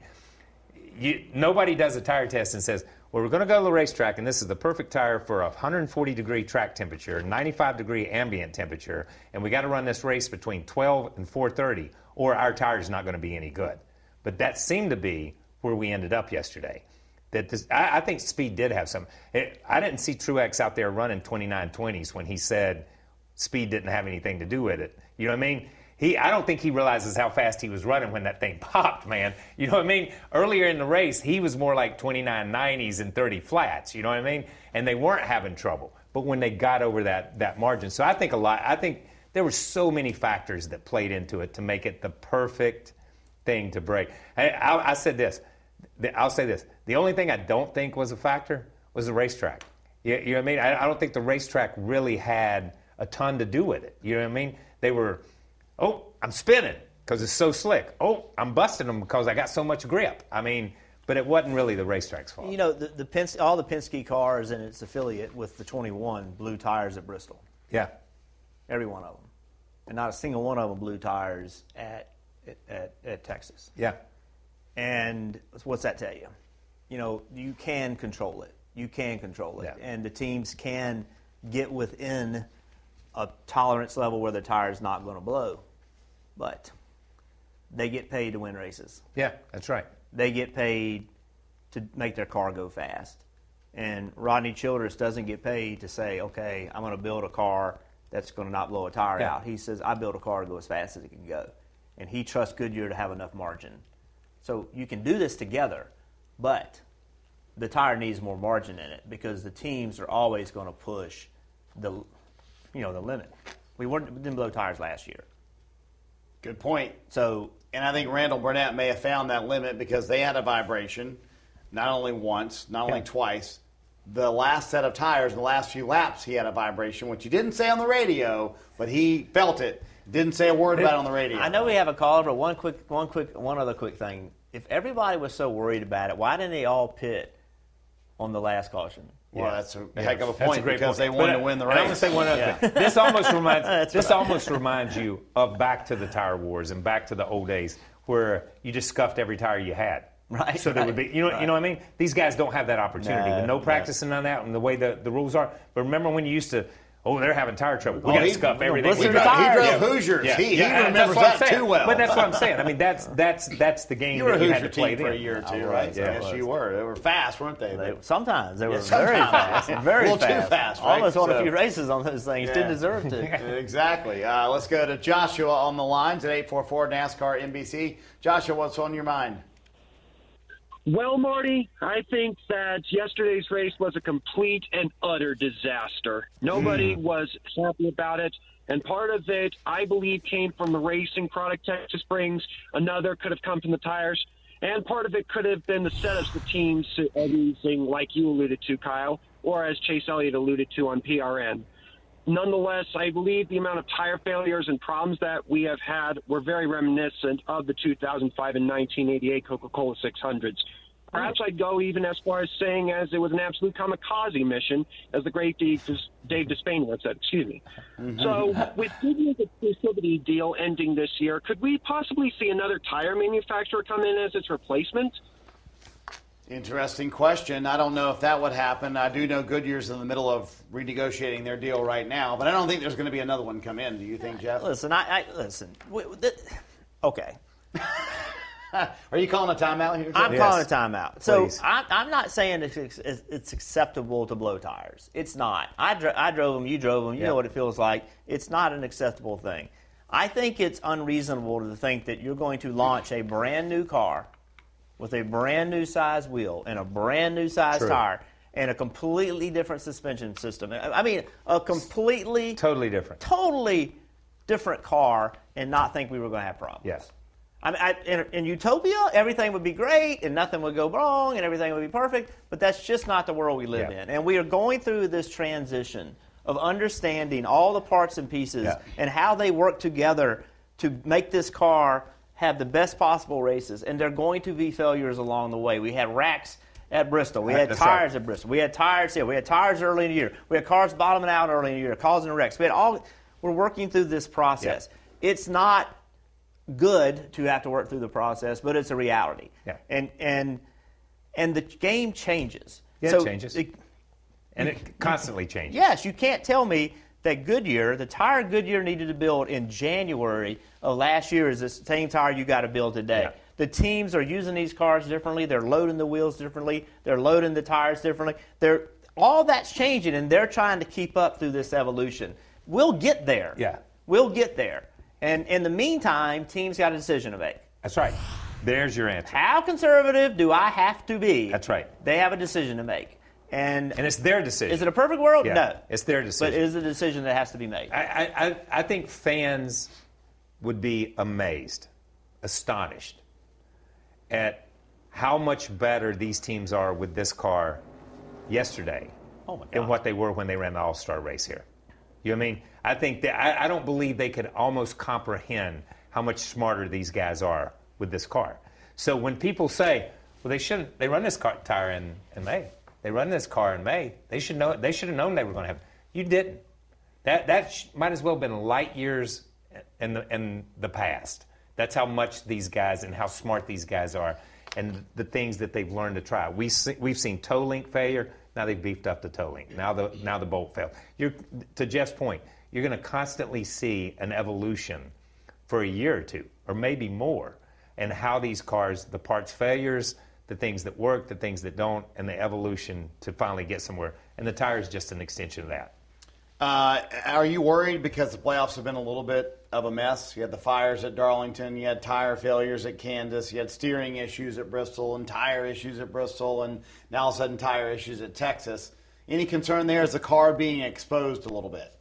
You, nobody does a tire test and says, well, we're going to go to the racetrack, and this is the perfect tire for a one hundred forty degree track temperature, ninety-five degree ambient temperature, and we got to run this race between twelve and four thirty, or our tire's not going to be any good. But that seemed to be where we ended up yesterday. That this, I, I think speed did have some. It, I didn't see Truex out there running twenty-nine twenties when he said speed didn't have anything to do with it. You know what I mean? He, I don't think he realizes how fast he was running when that thing popped, man. You know what I mean? Earlier in the race, he was more like twenty-nine nineties and thirty flats, you know what I mean? And they weren't having trouble. But when they got over that, that margin. So I think a lot, I think there were so many factors that played into it to make it the perfect thing to break. I, I, I said this, I'll say this. The only thing I don't think was a factor was the racetrack. You, you know what I mean? I, I don't think the racetrack really had a ton to do with it. You know what I mean? They were, oh, I'm spinning because it's so slick. Oh, I'm busting them because I got so much grip. I mean, but it wasn't really the racetrack's fault. You know, the, the Penske, all the Penske cars and its affiliate with the twenty-one blew tires at Bristol. Yeah. Every one of them. And not a single one of them blew tires at at, at Texas. Yeah. And what's that tell you? You know, you can control it. You can control it. Yeah. And the teams can get within a tolerance level where the tire's not going to blow. But they get paid to win races. Yeah, that's right. They get paid to make their car go fast. And Rodney Childress doesn't get paid to say, okay, I'm going to build a car that's going to not blow a tire Yeah. out. He says, I build a car to go as fast as it can go. And he trusts Goodyear to have enough margin. So you can do this together, but the tire needs more margin in it because the teams are always going to push the, you know, the limit. We weren't we didn't blow tires last year. Good point. So, and I think Randall Burnett may have found that limit because they had a vibration, not only once, not only Yeah. twice. The last set of tires, in the last few laps, he had a vibration, which he didn't say on the radio, but he felt it. Didn't say a word about it on the radio. I know we have a caller, but one quick, one quick, one other quick thing. If everybody was so worried about it, why didn't they all pit on the last caution? Well, that's a Yeah. heck of a That's point a great because point. they wanted But, to win the and race. I'm going to say one other Yeah. thing. This almost reminds That's this right. almost reminds you of back to the tire wars and back to the old days where you just scuffed every tire you had. Right. So there would be, you know, right. you know what I mean? These guys don't have that opportunity No, with no no. practice and none of that, and the way the, the rules are. But remember when you used to, oh, they're having tire trouble. We Oh, got to he- scuff he everything. drove- he we drove got. Yeah. Hoosiers. He- he and remembers that's what I'm that saying. too well. But that's what I'm saying. I mean, that's that's that's the game You were a that you Hoosier had to play team for a then. year or two, I was, right? yeah, I yes, was. you were. They were fast, weren't they? They, sometimes they were Yeah, very sometimes. fast, very A little fast. too fast, right? Almost won So- a few races on those things. Yeah. Didn't deserve to. Exactly. Uh, let's go to Joshua on the lines at eight four four NASCAR N B C. Joshua, what's on your mind? Well, Marty, I think that yesterday's race was a complete and utter disaster. Nobody Hmm. mm. was happy about it, and part of it, I believe, came from the racing product Texas brings. Another could have come from the tires. And part of it could have been the setups the teams are using, like you alluded to, Kyle, or as Chase Elliott alluded to on P R N. Nonetheless, I believe the amount of tire failures and problems that we have had were very reminiscent of the two thousand five and nineteen eighty-eight Coca-Cola six hundreds. Perhaps I'd go even as far as saying as it was an absolute kamikaze mission, as the great Dave, Dave Despain once said. Excuse me. Mm-hmm. So with Goodyear's exclusivity deal ending this year, could we possibly see another tire manufacturer come in as its replacement? Interesting question. I don't know if that would happen. I do know Goodyear's in the middle of renegotiating their deal right now, but I don't think there's going to be another one come in. Do you think, Jeff? Listen, I, I listen. The, okay. Are you calling a timeout here? I'm yes. calling a timeout. So Please. I, I'm not saying it's, it's, it's acceptable to blow tires. It's not. I, dro- I drove them. You drove them. You yep. know what it feels like. It's not an acceptable thing. I think it's unreasonable to think that you're going to launch a brand new car with a brand new size wheel and a brand new size True. tire and a completely different suspension system. I mean, a completely totally different, totally different car, and not think we were going to have problems. Yes. I mean, I, in, in utopia, everything would be great and nothing would go wrong and everything would be perfect, but that's just not the world we live yeah. in. And we are going through this transition of understanding all the parts and pieces yeah. and how they work together to make this car have the best possible races. And there are going to be failures along the way. We had racks at Bristol. We had That's tires right. at Bristol. We had tires here. We had tires early in the year. We had cars bottoming out early in the year, causing wrecks. We had all. We're working through this process. Yeah. It's not good to have to work through the process, but it's a reality. Yeah. And and and the game changes. Yeah, so it changes. It, and it constantly changes. Yes, you can't tell me that Goodyear, the tire Goodyear needed to build in January of last year is the same tire you got to build today. Yeah. The teams are using these cars differently. They're loading the wheels differently. They're loading the tires differently. They're all that's changing, and they're trying to keep up through this evolution. We'll get there. Yeah. We'll get there. And in the meantime, teams got a decision to make. That's right. There's your answer. How conservative do I have to be? That's right. They have a decision to make. And, and it's their decision. Is it a perfect world? Yeah, no. It's their decision. But it is a decision that has to be made. I, I, I think fans would be amazed, astonished at how much better these teams are with this car yesterday oh my God. than what they were when they ran the All-Star race here. You know what I mean? I think that I, I don't believe they could almost comprehend how much smarter these guys are with this car. So when people say, "Well, they shouldn't," they run this car tire in, in May. They run this car in May. They should know. They should have known they were going to have. You didn't. That that sh- might as well have been light years in the in the past. That's how much these guys and how smart these guys are, and the things that they've learned to try. We see, we've seen toe link failure. Now they've beefed up the toe link. Now the now the bolt failed. You're, to Jeff's point, you're going to constantly see an evolution for a year or two, or maybe more, and how these cars, the parts failures, the things that work, the things that don't, and the evolution to finally get somewhere. And the tire is just an extension of that. Uh, are you worried because the playoffs have been a little bit of a mess? You had the fires at Darlington, you had tire failures at Kansas, you had steering issues at Bristol and tire issues at Bristol, and now all of a sudden tire issues at Texas. Any concern there? Is the car being exposed a little bit?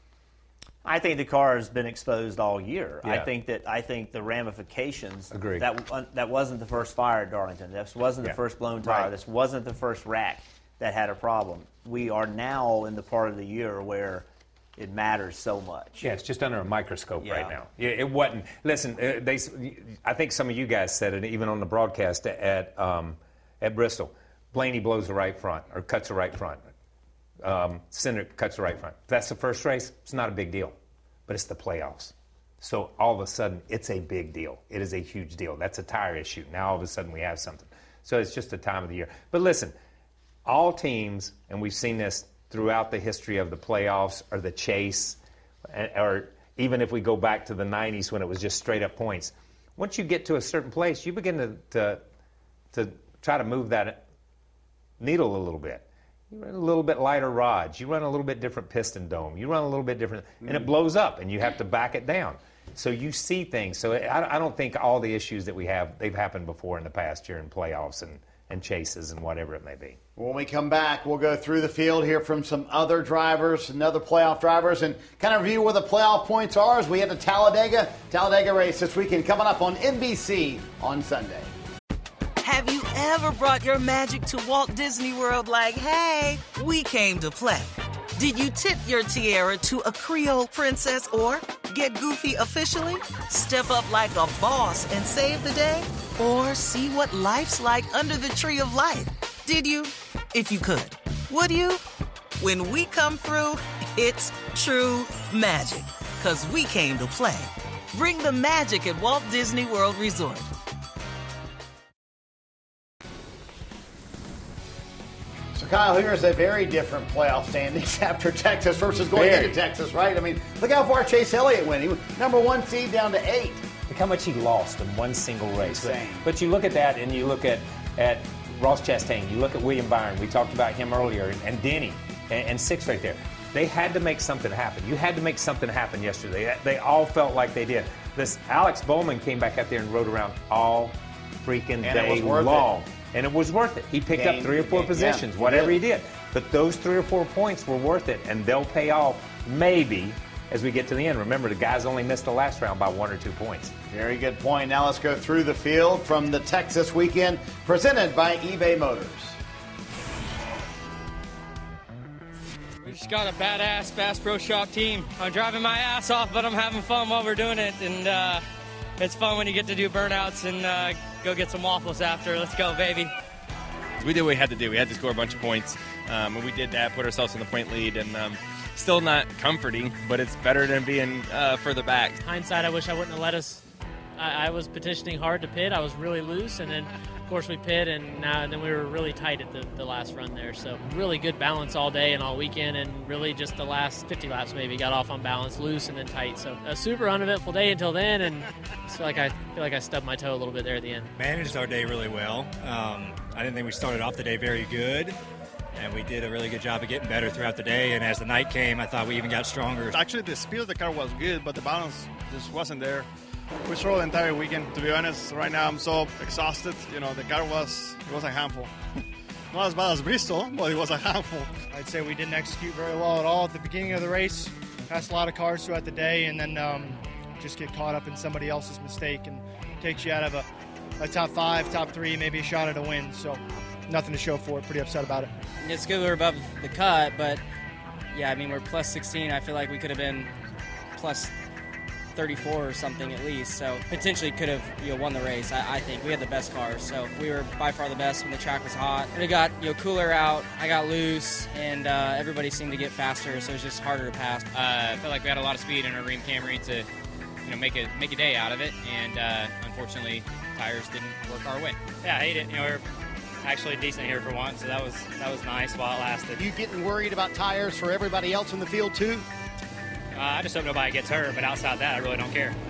I think the car has been exposed all year. Yeah. I think that I think the ramifications. Agreed. That uh, that wasn't the first fire at Darlington. This wasn't Yeah. the first blown tire. Right. This wasn't the first rack that had a problem. We are now in the part of the year where it matters so much. Yeah, it's just under a microscope Yeah. right now. Yeah, it wasn't. Listen, uh, they. I think some of you guys said it even on the broadcast at um, at Bristol. Blaney blows the right front or cuts the right front. Um, Cindric cuts the right front. If that's the first race, it's not a big deal, but it's the playoffs. So all of a sudden, it's a big deal. It is a huge deal. That's a tire issue. Now all of a sudden we have something. So it's just a time of the year. But listen, all teams, and we've seen this throughout the history of the playoffs or the chase, or even if we go back to the nineties when it was just straight up points, once you get to a certain place, you begin to to, to try to move that needle a little bit. You run a little bit lighter rods. You run a little bit different piston dome. You run a little bit different, and it blows up, and you have to back it down. So you see things. So I, I don't think all the issues that we have, they've happened before in the past year in playoffs and, and chases and whatever it may be. When we come back, we'll go through the field, hear from some other drivers and other playoff drivers, and kind of review where the playoff points are as we head to Talladega. Talladega race this weekend coming up on N B C on Sunday. ever brought your magic to Walt Disney World like, hey, we came to play? Did you tip your tiara to a Creole princess or get goofy officially? Step up like a boss and save the day? Or see what life's like under the tree of life? Did you? If you could. Would you? When we come through, it's true magic. 'Cause we came to play. Bring the magic at Walt Disney World Resort. So, Kyle, here's a very different playoff standings after Texas versus going Very. into Texas, right? I mean, look how far Chase Elliott went. He was number one seed down to eight. Look how much he lost in one single race. But, Insane. but you look at that and you look at, at Ross Chastain, you look at William Byron, we talked about him earlier, and, and Denny, and, and six right there. They had to make something happen. You had to make something happen yesterday. They all felt like they did. This Alex Bowman came back out there and rode around all freaking And day it was worth long. it. And it was worth it. He picked Gained- up three or four gained- positions, yeah, he whatever did. he did. But those three or four points were worth it, and they'll pay off maybe as we get to the end. Remember, the guys only missed the last round by one or two points. Very good point. Now let's go through the field from the Texas weekend, presented by eBay Motors. We just got a badass Bass Pro Shop team. I'm driving my ass off, but I'm having fun while we're doing it. And uh, it's fun when you get to do burnouts and uh, go get some waffles after. Let's go, baby. We did what we had to do. We had to score a bunch of points, um, and we did that, put ourselves in the point lead, and um, still not comforting, but it's better than being uh, further back. Hindsight, I wish I wouldn't have let us. I, I was petitioning hard to pit. I was really loose, and then, of course, we pit, and now and then we were really tight at the, the last run there. So really good balance all day and all weekend, and really just the last fifty laps maybe got off on balance, loose and then tight. So a super uneventful day until then, and I feel like I feel like I stubbed my toe a little bit there at the end. Managed our day really well. Um, I didn't think we started off the day very good, and we did a really good job of getting better throughout the day. And as the night came, I thought we even got stronger. Actually, the speed of the car was good, but the balance just wasn't there. We struggled the entire weekend, to be honest. Right now, I'm so exhausted. You know, the car was it was a handful. Not as bad as Bristol, but it was a handful. I'd say we didn't execute very well at all at the beginning of the race. Passed a lot of cars throughout the day, and then um, just get caught up in somebody else's mistake and takes you out of a, a top five, top three, maybe a shot at a win. So nothing to show for it. Pretty upset about it. It's good we're above the cut, but yeah, I mean, we're plus sixteen. I feel like we could have been plus thirty-four or something at least, so potentially could have, you know, won the race. I, I think we had the best cars, so we were by far the best when the track was hot. It got, you know, cooler out. I got loose, and uh, everybody seemed to get faster, so it was just harder to pass. Uh, I felt like we had a lot of speed in our Rheem Camry to, you know, make a make a day out of it, and uh, unfortunately, tires didn't work our way. Yeah, I hate it. You know, we're actually decent here for once, so that was that was nice while it lasted. You getting worried about tires for everybody else in the field too? Uh, I just hope nobody gets hurt, but outside that, I really don't care.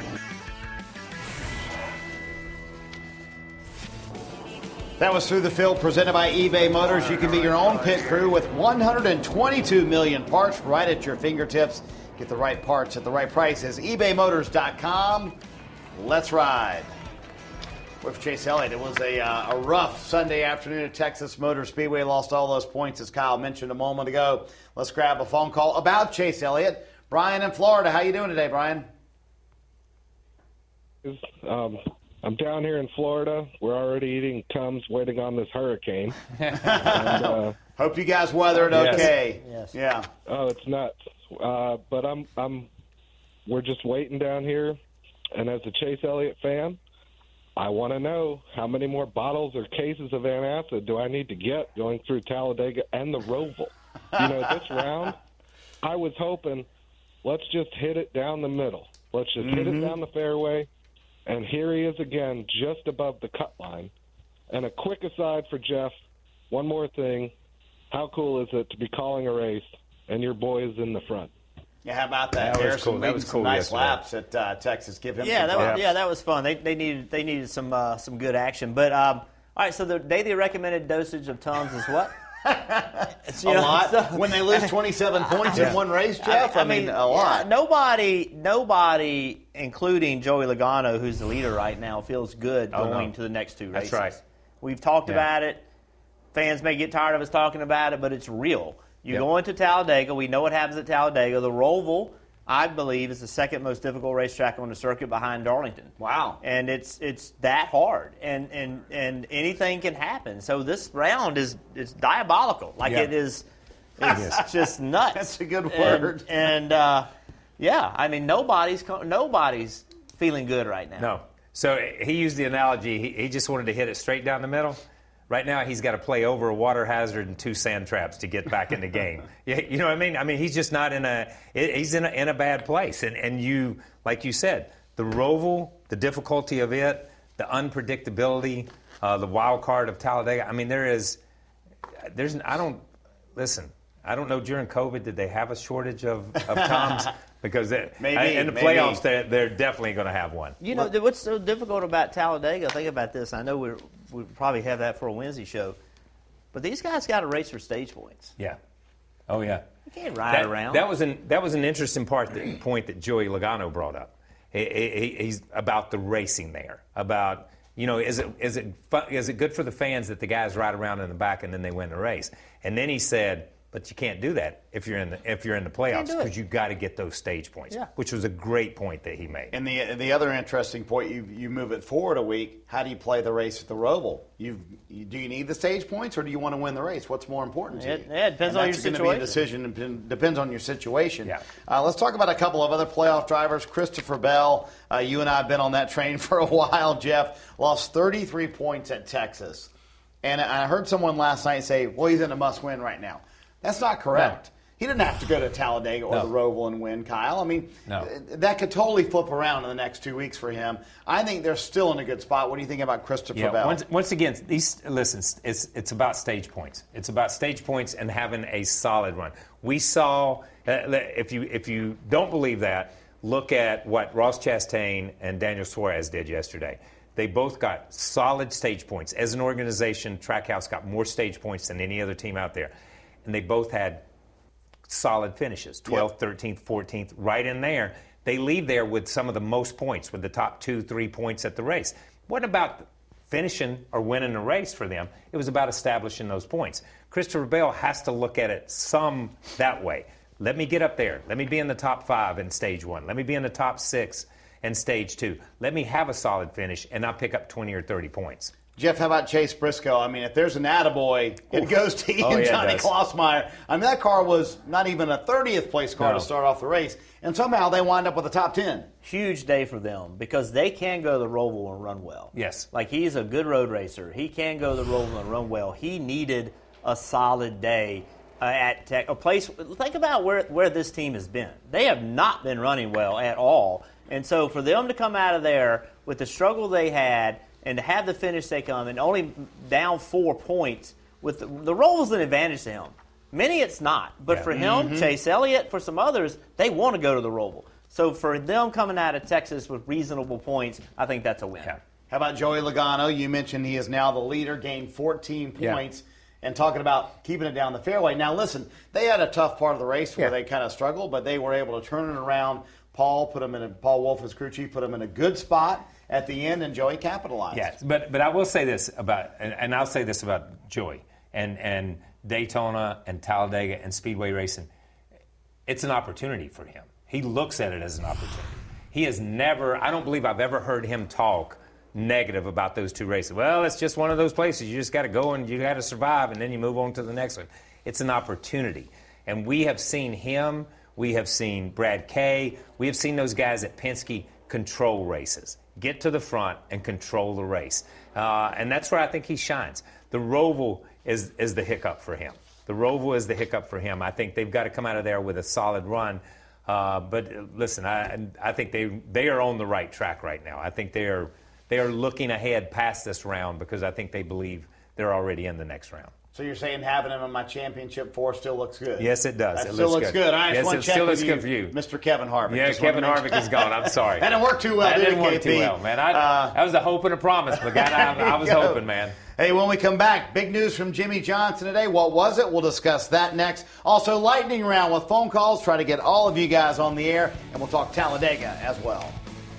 That was Through the Field, presented by eBay Motors. You can be your own pit crew with one hundred twenty-two million parts right at your fingertips. Get the right parts at the right prices. ebay motors dot com. Let's ride. With Chase Elliott, it was a, uh, a rough Sunday afternoon at Texas Motor Speedway. Lost all those points, as Kyle mentioned a moment ago. Let's grab a phone call about Chase Elliott. Brian in Florida. How you doing today, Brian? Um, I'm down here in Florida. We're already eating Tums, waiting on this hurricane. and, uh, Hope you guys weather it okay. Yes. Yeah. Oh, it's nuts. Uh, but I'm, I'm, we're just waiting down here. And as a Chase Elliott fan, I want to know how many more bottles or cases of antacid do I need to get going through Talladega and the Roval? You know, this round, I was hoping, let's just hit it down the middle. Let's just mm-hmm. hit it down the fairway. And here he is again, just above the cut line. And a quick aside for Jeff, one more thing. How cool is it to be calling a race and your boy is in the front? Yeah, how about that? That was Harrison cool. That was some cool nice yesterday. laps at uh, Texas. Give him yeah, some that props. was, yeah, that was fun. They they needed they needed some uh, some good action. But um, all right, so the daily recommended dosage of Tums is what? It's, a know, lot. So, when they lose twenty-seven points yeah. in one race, Jeff. I, I, I mean, mean, a lot. Yeah, nobody, nobody, including Joey Logano, who's the leader right now, feels good oh, going no. to the next two races. That's right. We've talked yeah. about it. Fans may get tired of us talking about it, but it's real. You yep. go into Talladega. We know what happens at Talladega. The Roval, I believe, is the second most difficult racetrack on the circuit behind Darlington. Wow. And it's it's that hard, and and, and anything can happen. So this round is it's diabolical. Like Yeah. it is, it's just nuts. That's a good And- word. And, uh, yeah, I mean nobody's co- nobody's feeling good right now. No. So he used the analogy, he, he just wanted to hit it straight down the middle. Right now, he's got to play over a water hazard and two sand traps to get back in the game. You, you know what I mean? I mean, he's just not in a he's in a, in a bad place. And and you, like you said, the Roval, the difficulty of it, the unpredictability, uh, the wild card of Talladega. I mean, there is there's I don't listen. I don't know during COVID did they have a shortage of, of Toms because they, Maybe, in the maybe. playoffs they're, they're definitely going to have one. You know what's so difficult about Talladega? Think about this. I know we're, we probably have that for a Wednesday show, but these guys got to race for stage points. Yeah. Oh yeah. You can't ride that, around. That was an that was an interesting part that, point that Joey Logano brought up. He, he, he's about the racing there. About you know is it is it fun, is it good for the fans that the guys ride around in the back and then they win the race? And then he said, but you can't do that if you're in the if you're in the playoffs do it. because you got to get those stage points. Yeah. Which was a great point that he made. And the the other interesting point, you you move it forward a week. How do you play the race at the Roval? You, you do you need the stage points or do you want to win the race? What's more important to It- you? yeah, it depends And on that's your going to be a situation. decision. It depends on your situation. Yeah. Uh, let's talk about a couple of other playoff drivers. Christopher Bell. Uh, you and I have been on that train for a while. Jeff lost thirty-three points at Texas, and I heard someone last night say, "Well, he's in a must-win right now." That's not correct. He didn't have to go to Talladega or No. the Roval and win, Kyle. I mean, No. that could totally flip around in the next two weeks for him. I think they're still in a good spot. What do you think about Christopher Yeah, Bell? once, once again, these listen. It's it's about stage points. It's about stage points and having a solid run. We saw uh, if you if you don't believe that, look at what Ross Chastain and Daniel Suarez did yesterday. They both got solid stage points. As an organization, Trackhouse got more stage points than any other team out there, and they both had solid finishes, twelfth, Yep. thirteenth, fourteenth, right in there. They leave there with some of the most points, with the top two, three points at the race. What about finishing or winning a race for them? It was about establishing those points. Christopher Bell has to look at it some that way. Let me get up there. Let me be in the top five in stage one. Let me be in the top six in stage two. Let me have a solid finish, and I'll pick up twenty or thirty points. Jeff, how about Chase Briscoe? I mean, if there's an attaboy, it Oof. goes to Ian Oh, yeah, it Johnny does. Klossmeyer. I mean, that car was not even a thirtieth place car No. to start off the race, and somehow they wind up with a top ten. Huge day for them because they can go to the Roval and run well. Yes. Like he's a good road racer. He can go to the Roval and run well. He needed a solid day uh, at Tech, a place. Think about where where this team has been. They have not been running well at all, and so for them to come out of there with the struggle they had and to have the finish they come and only down four points with the, the Roval's an advantage to him. Many it's not, but Yeah. for him, Mhm. Chase Elliott, for some others, they want to go to the Roval. So for them coming out of Texas with reasonable points, I think that's a win. Yeah. How about Joey Logano? You mentioned he is now the leader, gained fourteen Yeah. points, and talking about keeping it down the fairway. Now, listen, they had a tough part of the race where Yeah. they kind of struggled, but they were able to turn it around. Paul put him in a Paul Wolf, his crew chief, put him in a good spot at the end, and Joey capitalized. Yes, but but I will say this about, and, and I'll say this about Joey and and Daytona and Talladega and Speedway racing. It's an opportunity for him. He looks at it as an opportunity. He has never, I don't believe I've ever heard him talk negative about those two races. Well, it's just one of those places. You just got to go and you got to survive, and then you move on to the next one. It's an opportunity. And we have seen him, we have seen Brad Kay, we have seen those guys at Penske control races. Get to the front and control the race. Uh, and that's where I think he shines. The Roval is, is the hiccup for him. The Roval is the hiccup for him. I think they've got to come out of there with a solid run. Uh, but uh, listen, I, I think they they are on the right track right now. I think they are they are looking ahead past this round because I think they believe they're already in the next round. So you're saying having him in my championship four still looks good? Yes, it does. That It still looks looks good. good. All right, I just Yes, want it to check still with looks you, good for you. Mister Kevin Harvick. Yeah, Just wanted Kevin to mention- Harvick is gone. I'm sorry. That didn't work too well, That did didn't it, work K P? too well, man. I, Uh, that was a hope and a promise, but God, I, I was There you go. hoping, man. Hey, when we come back, big news from Jimmy Johnson today. What was it? We'll discuss that next. Also, lightning round with phone calls. Try to get all of you guys on the air, and we'll talk Talladega as well.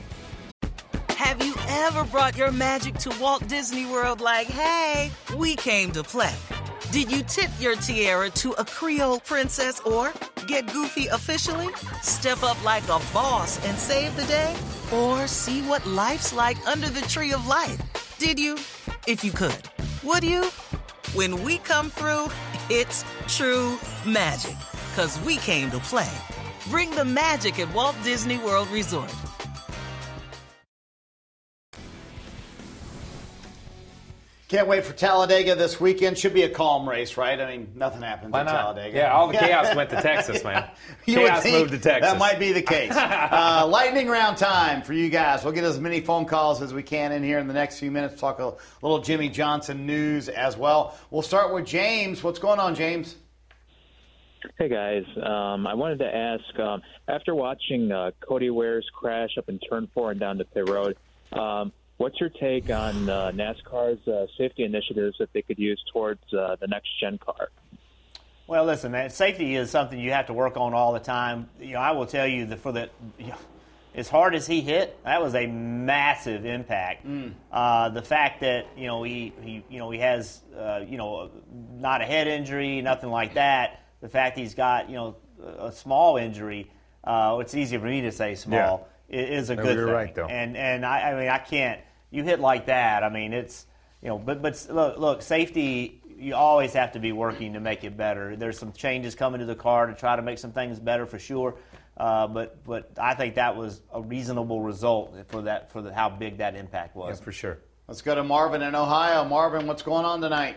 Have you ever brought your magic to Walt Disney World like, hey, we came to play? Did you tip your tiara to a Creole princess or Get goofy officially? Step up like a boss and save the day? Or see what life's like under the tree of life? Did you? If you could. Would you? When we come through, it's true magic. 'Cause we came to play. Bring the magic at Walt Disney World Resort. Can't wait for Talladega this weekend. Should be a calm race, right? I mean, nothing happens Why at not? Talladega. Yeah, all the chaos went to Texas, man. You would Chaos think moved to Texas. That might be the case. uh, lightning round time for you guys. We'll get as many phone calls as we can in here in the next few minutes. Talk a little Jimmie Johnson news as well. We'll start with James. What's going on, James? Hey, guys. Um, I wanted to ask, um, after watching uh, Cody Ware's crash up in Turn four and down to Pit Road, um, what's your take on uh, NASCAR's uh, safety initiatives that they could use towards uh, the next-gen car? Well, listen, man, safety is something you have to work on all the time. You know, I will tell you that for the, you know, as hard as he hit, that was a massive impact. Mm. Uh, the fact that you know he, he you know he has uh, you know not a head injury, nothing like that. The fact he's got you know a small injury, uh, it's easy for me to say small, yeah. is a no, good you're thing. Right, though. And and I, I mean I can't. You hit like that. I mean it's you know but but look look safety. You always have to be working to make it better. There's some changes coming to the car to try to make some things better for sure. Uh, but but I think that was a reasonable result for that for the, how big that impact was. Yeah, for sure. Let's go to Marvin in Ohio. Marvin, what's going on tonight?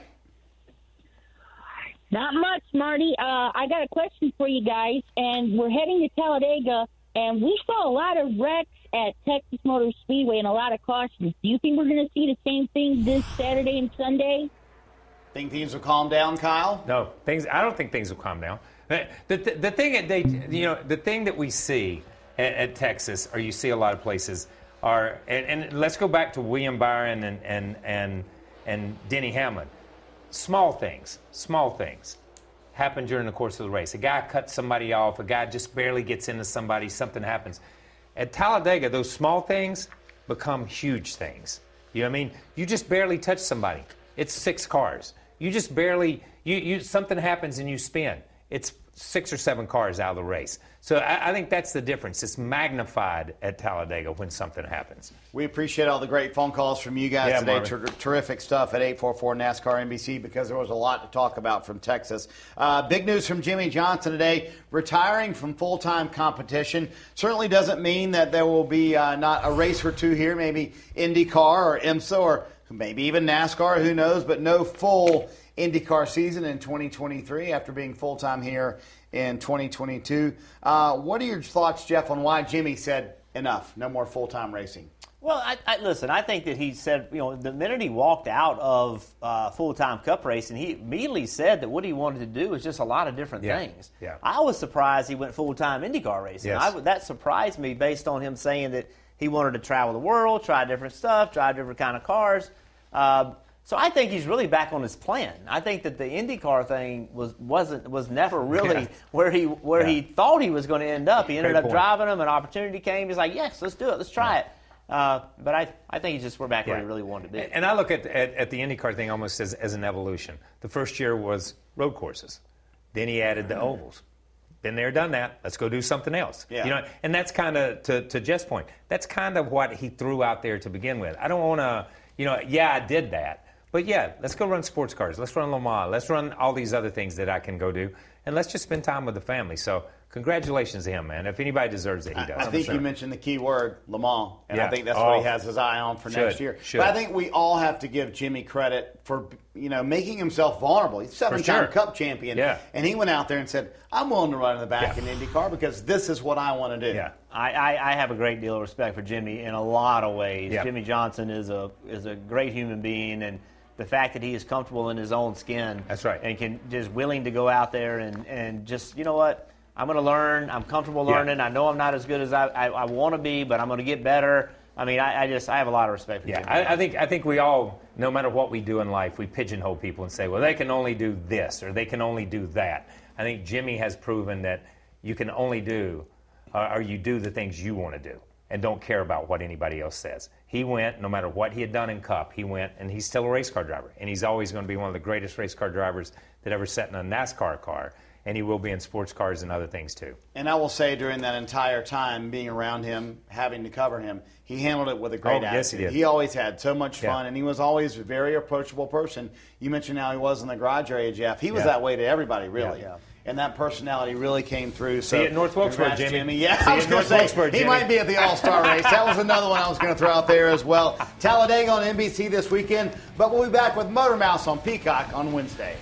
Not much, Marty. Uh, I got a question for you guys, and we're heading to Talladega, and we saw a lot of wrecks at Texas Motor Speedway and a lot of cautions. Do you think we're going to see the same thing this Saturday and Sunday? Think things will calm down, Kyle? No, things. I don't think things will calm down. The, the, the thing that they, you know, the thing that we see at, at Texas, or you see a lot of places, are, and, and let's go back to William Byron and and and and Denny Hamlin. Small things, small things, happen during the course of the race. A guy cuts somebody off. A guy just barely gets into somebody. Something happens. At Talladega, those small things become huge things. You know what I mean? You just barely touch somebody. It's six cars. You just barely, you, you something happens and you spin. It's six or seven cars out of the race. So I, I think that's the difference. It's magnified at Talladega when something happens. We appreciate all the great phone calls from you guys yeah, today. Ter- terrific stuff at eight four four NASCAR N B C because there was a lot to talk about from Texas. Uh, big news from Jimmie Johnson today, retiring from full-time competition. Certainly doesn't mean that there will be uh, not a race or two here, maybe IndyCar or IMSA or maybe even NASCAR, who knows, but no full IndyCar season in twenty twenty-three after being full-time here in twenty twenty-two. Uh, what are your thoughts, Jeff, on why Jimmie said enough, no more full-time racing? Well, I, I, listen, I think that he said, you know, the minute he walked out of uh, full-time cup racing, he immediately said that what he wanted to do was just a lot of different yeah. things. Yeah. I was surprised he went full-time IndyCar racing. Yes. I, that surprised me based on him saying that he wanted to travel the world, try different stuff, drive different kind of cars. Uh, so I think he's really back on his plan. I think that the IndyCar thing was wasn't was never really yeah. where he where yeah. he thought he was going to end up. He ended Great up point. driving them. An opportunity came. He's like, yes, let's do it. Let's try yeah. it. Uh, but I I think he's just we're back yeah. where he really wanted to be. And I look at, at, at the IndyCar thing almost as, as an evolution. The first year was road courses. Then he added the ovals. Been there, done that. Let's go do something else. Yeah. You know, and that's kind of, to, to Jeff's point, that's kind of what he threw out there to begin with. I don't want to, you know, yeah, I did that. But yeah, let's go run sports cars. Let's run Le Mans. Let's run all these other things that I can go do. And let's just spend time with the family. So congratulations to him, man. If anybody deserves it, he does. I think sure. you mentioned the key word, Le Mans, and yeah. I think that's oh. what he has his eye on for Should. next year. Should. But I think we all have to give Jimmie credit for, you know, making himself vulnerable. He's a seven-time sure. Cup champion, yeah. and he went out there and said, I'm willing to run in the back yeah. in IndyCar because this is what I want to do. Yeah. I, I, I have a great deal of respect for Jimmie in a lot of ways. Yeah. Jimmie Johnson is a is a great human being, and the fact that he is comfortable in his own skin. That's right. And can just willing to go out there and, and just, you know what, I'm going to learn. I'm comfortable learning. Yeah. I know I'm not as good as I, I, I want to be, but I'm going to get better. I mean, I, I just I have a lot of respect for Yeah, Jimmie. I, I think I think we all, no matter what we do in life, we pigeonhole people and say, well, they can only do this or they can only do that. I think Jimmie has proven that you can only do, uh, or you do the things you want to do and don't care about what anybody else says. He went, no matter what he had done in Cup, he went, and he's still a race car driver. And he's always going to be one of the greatest race car drivers that ever sat in a NASCAR car. and he will be in sports cars and other things too. And I will say during that entire time being around him, having to cover him, he handled it with a great Oh, attitude. yes, he did. He always had so much fun, Yeah. and he was always a very approachable person. You mentioned how he was in the garage area, Jeff. He was Yeah. that way to everybody, really. Yeah. And that personality really came through. See So you at North Wilkesboro, congrats, Jimmy. Yeah, See I you was at going North to say, Wilkesboro, he Jimmy. might be at the All-Star race. That was another one I was going to throw out there as well. Talladega on N B C this weekend, but we'll be back with Motor Mouse on Peacock on Wednesday.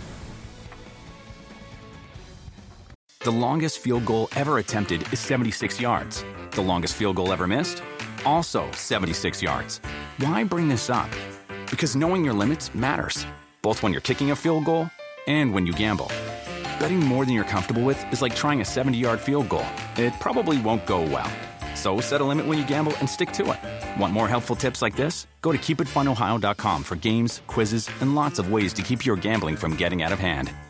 The longest field goal ever attempted is seventy-six yards. The longest field goal ever missed? Also seventy-six yards. Why bring this up? Because knowing your limits matters, both when you're kicking a field goal and when you gamble. Betting more than you're comfortable with is like trying a seventy-yard field goal. It probably won't go well. So set a limit when you gamble and stick to it. Want more helpful tips like this? Go to keep it fun ohio dot com for games, quizzes, and lots of ways to keep your gambling from getting out of hand.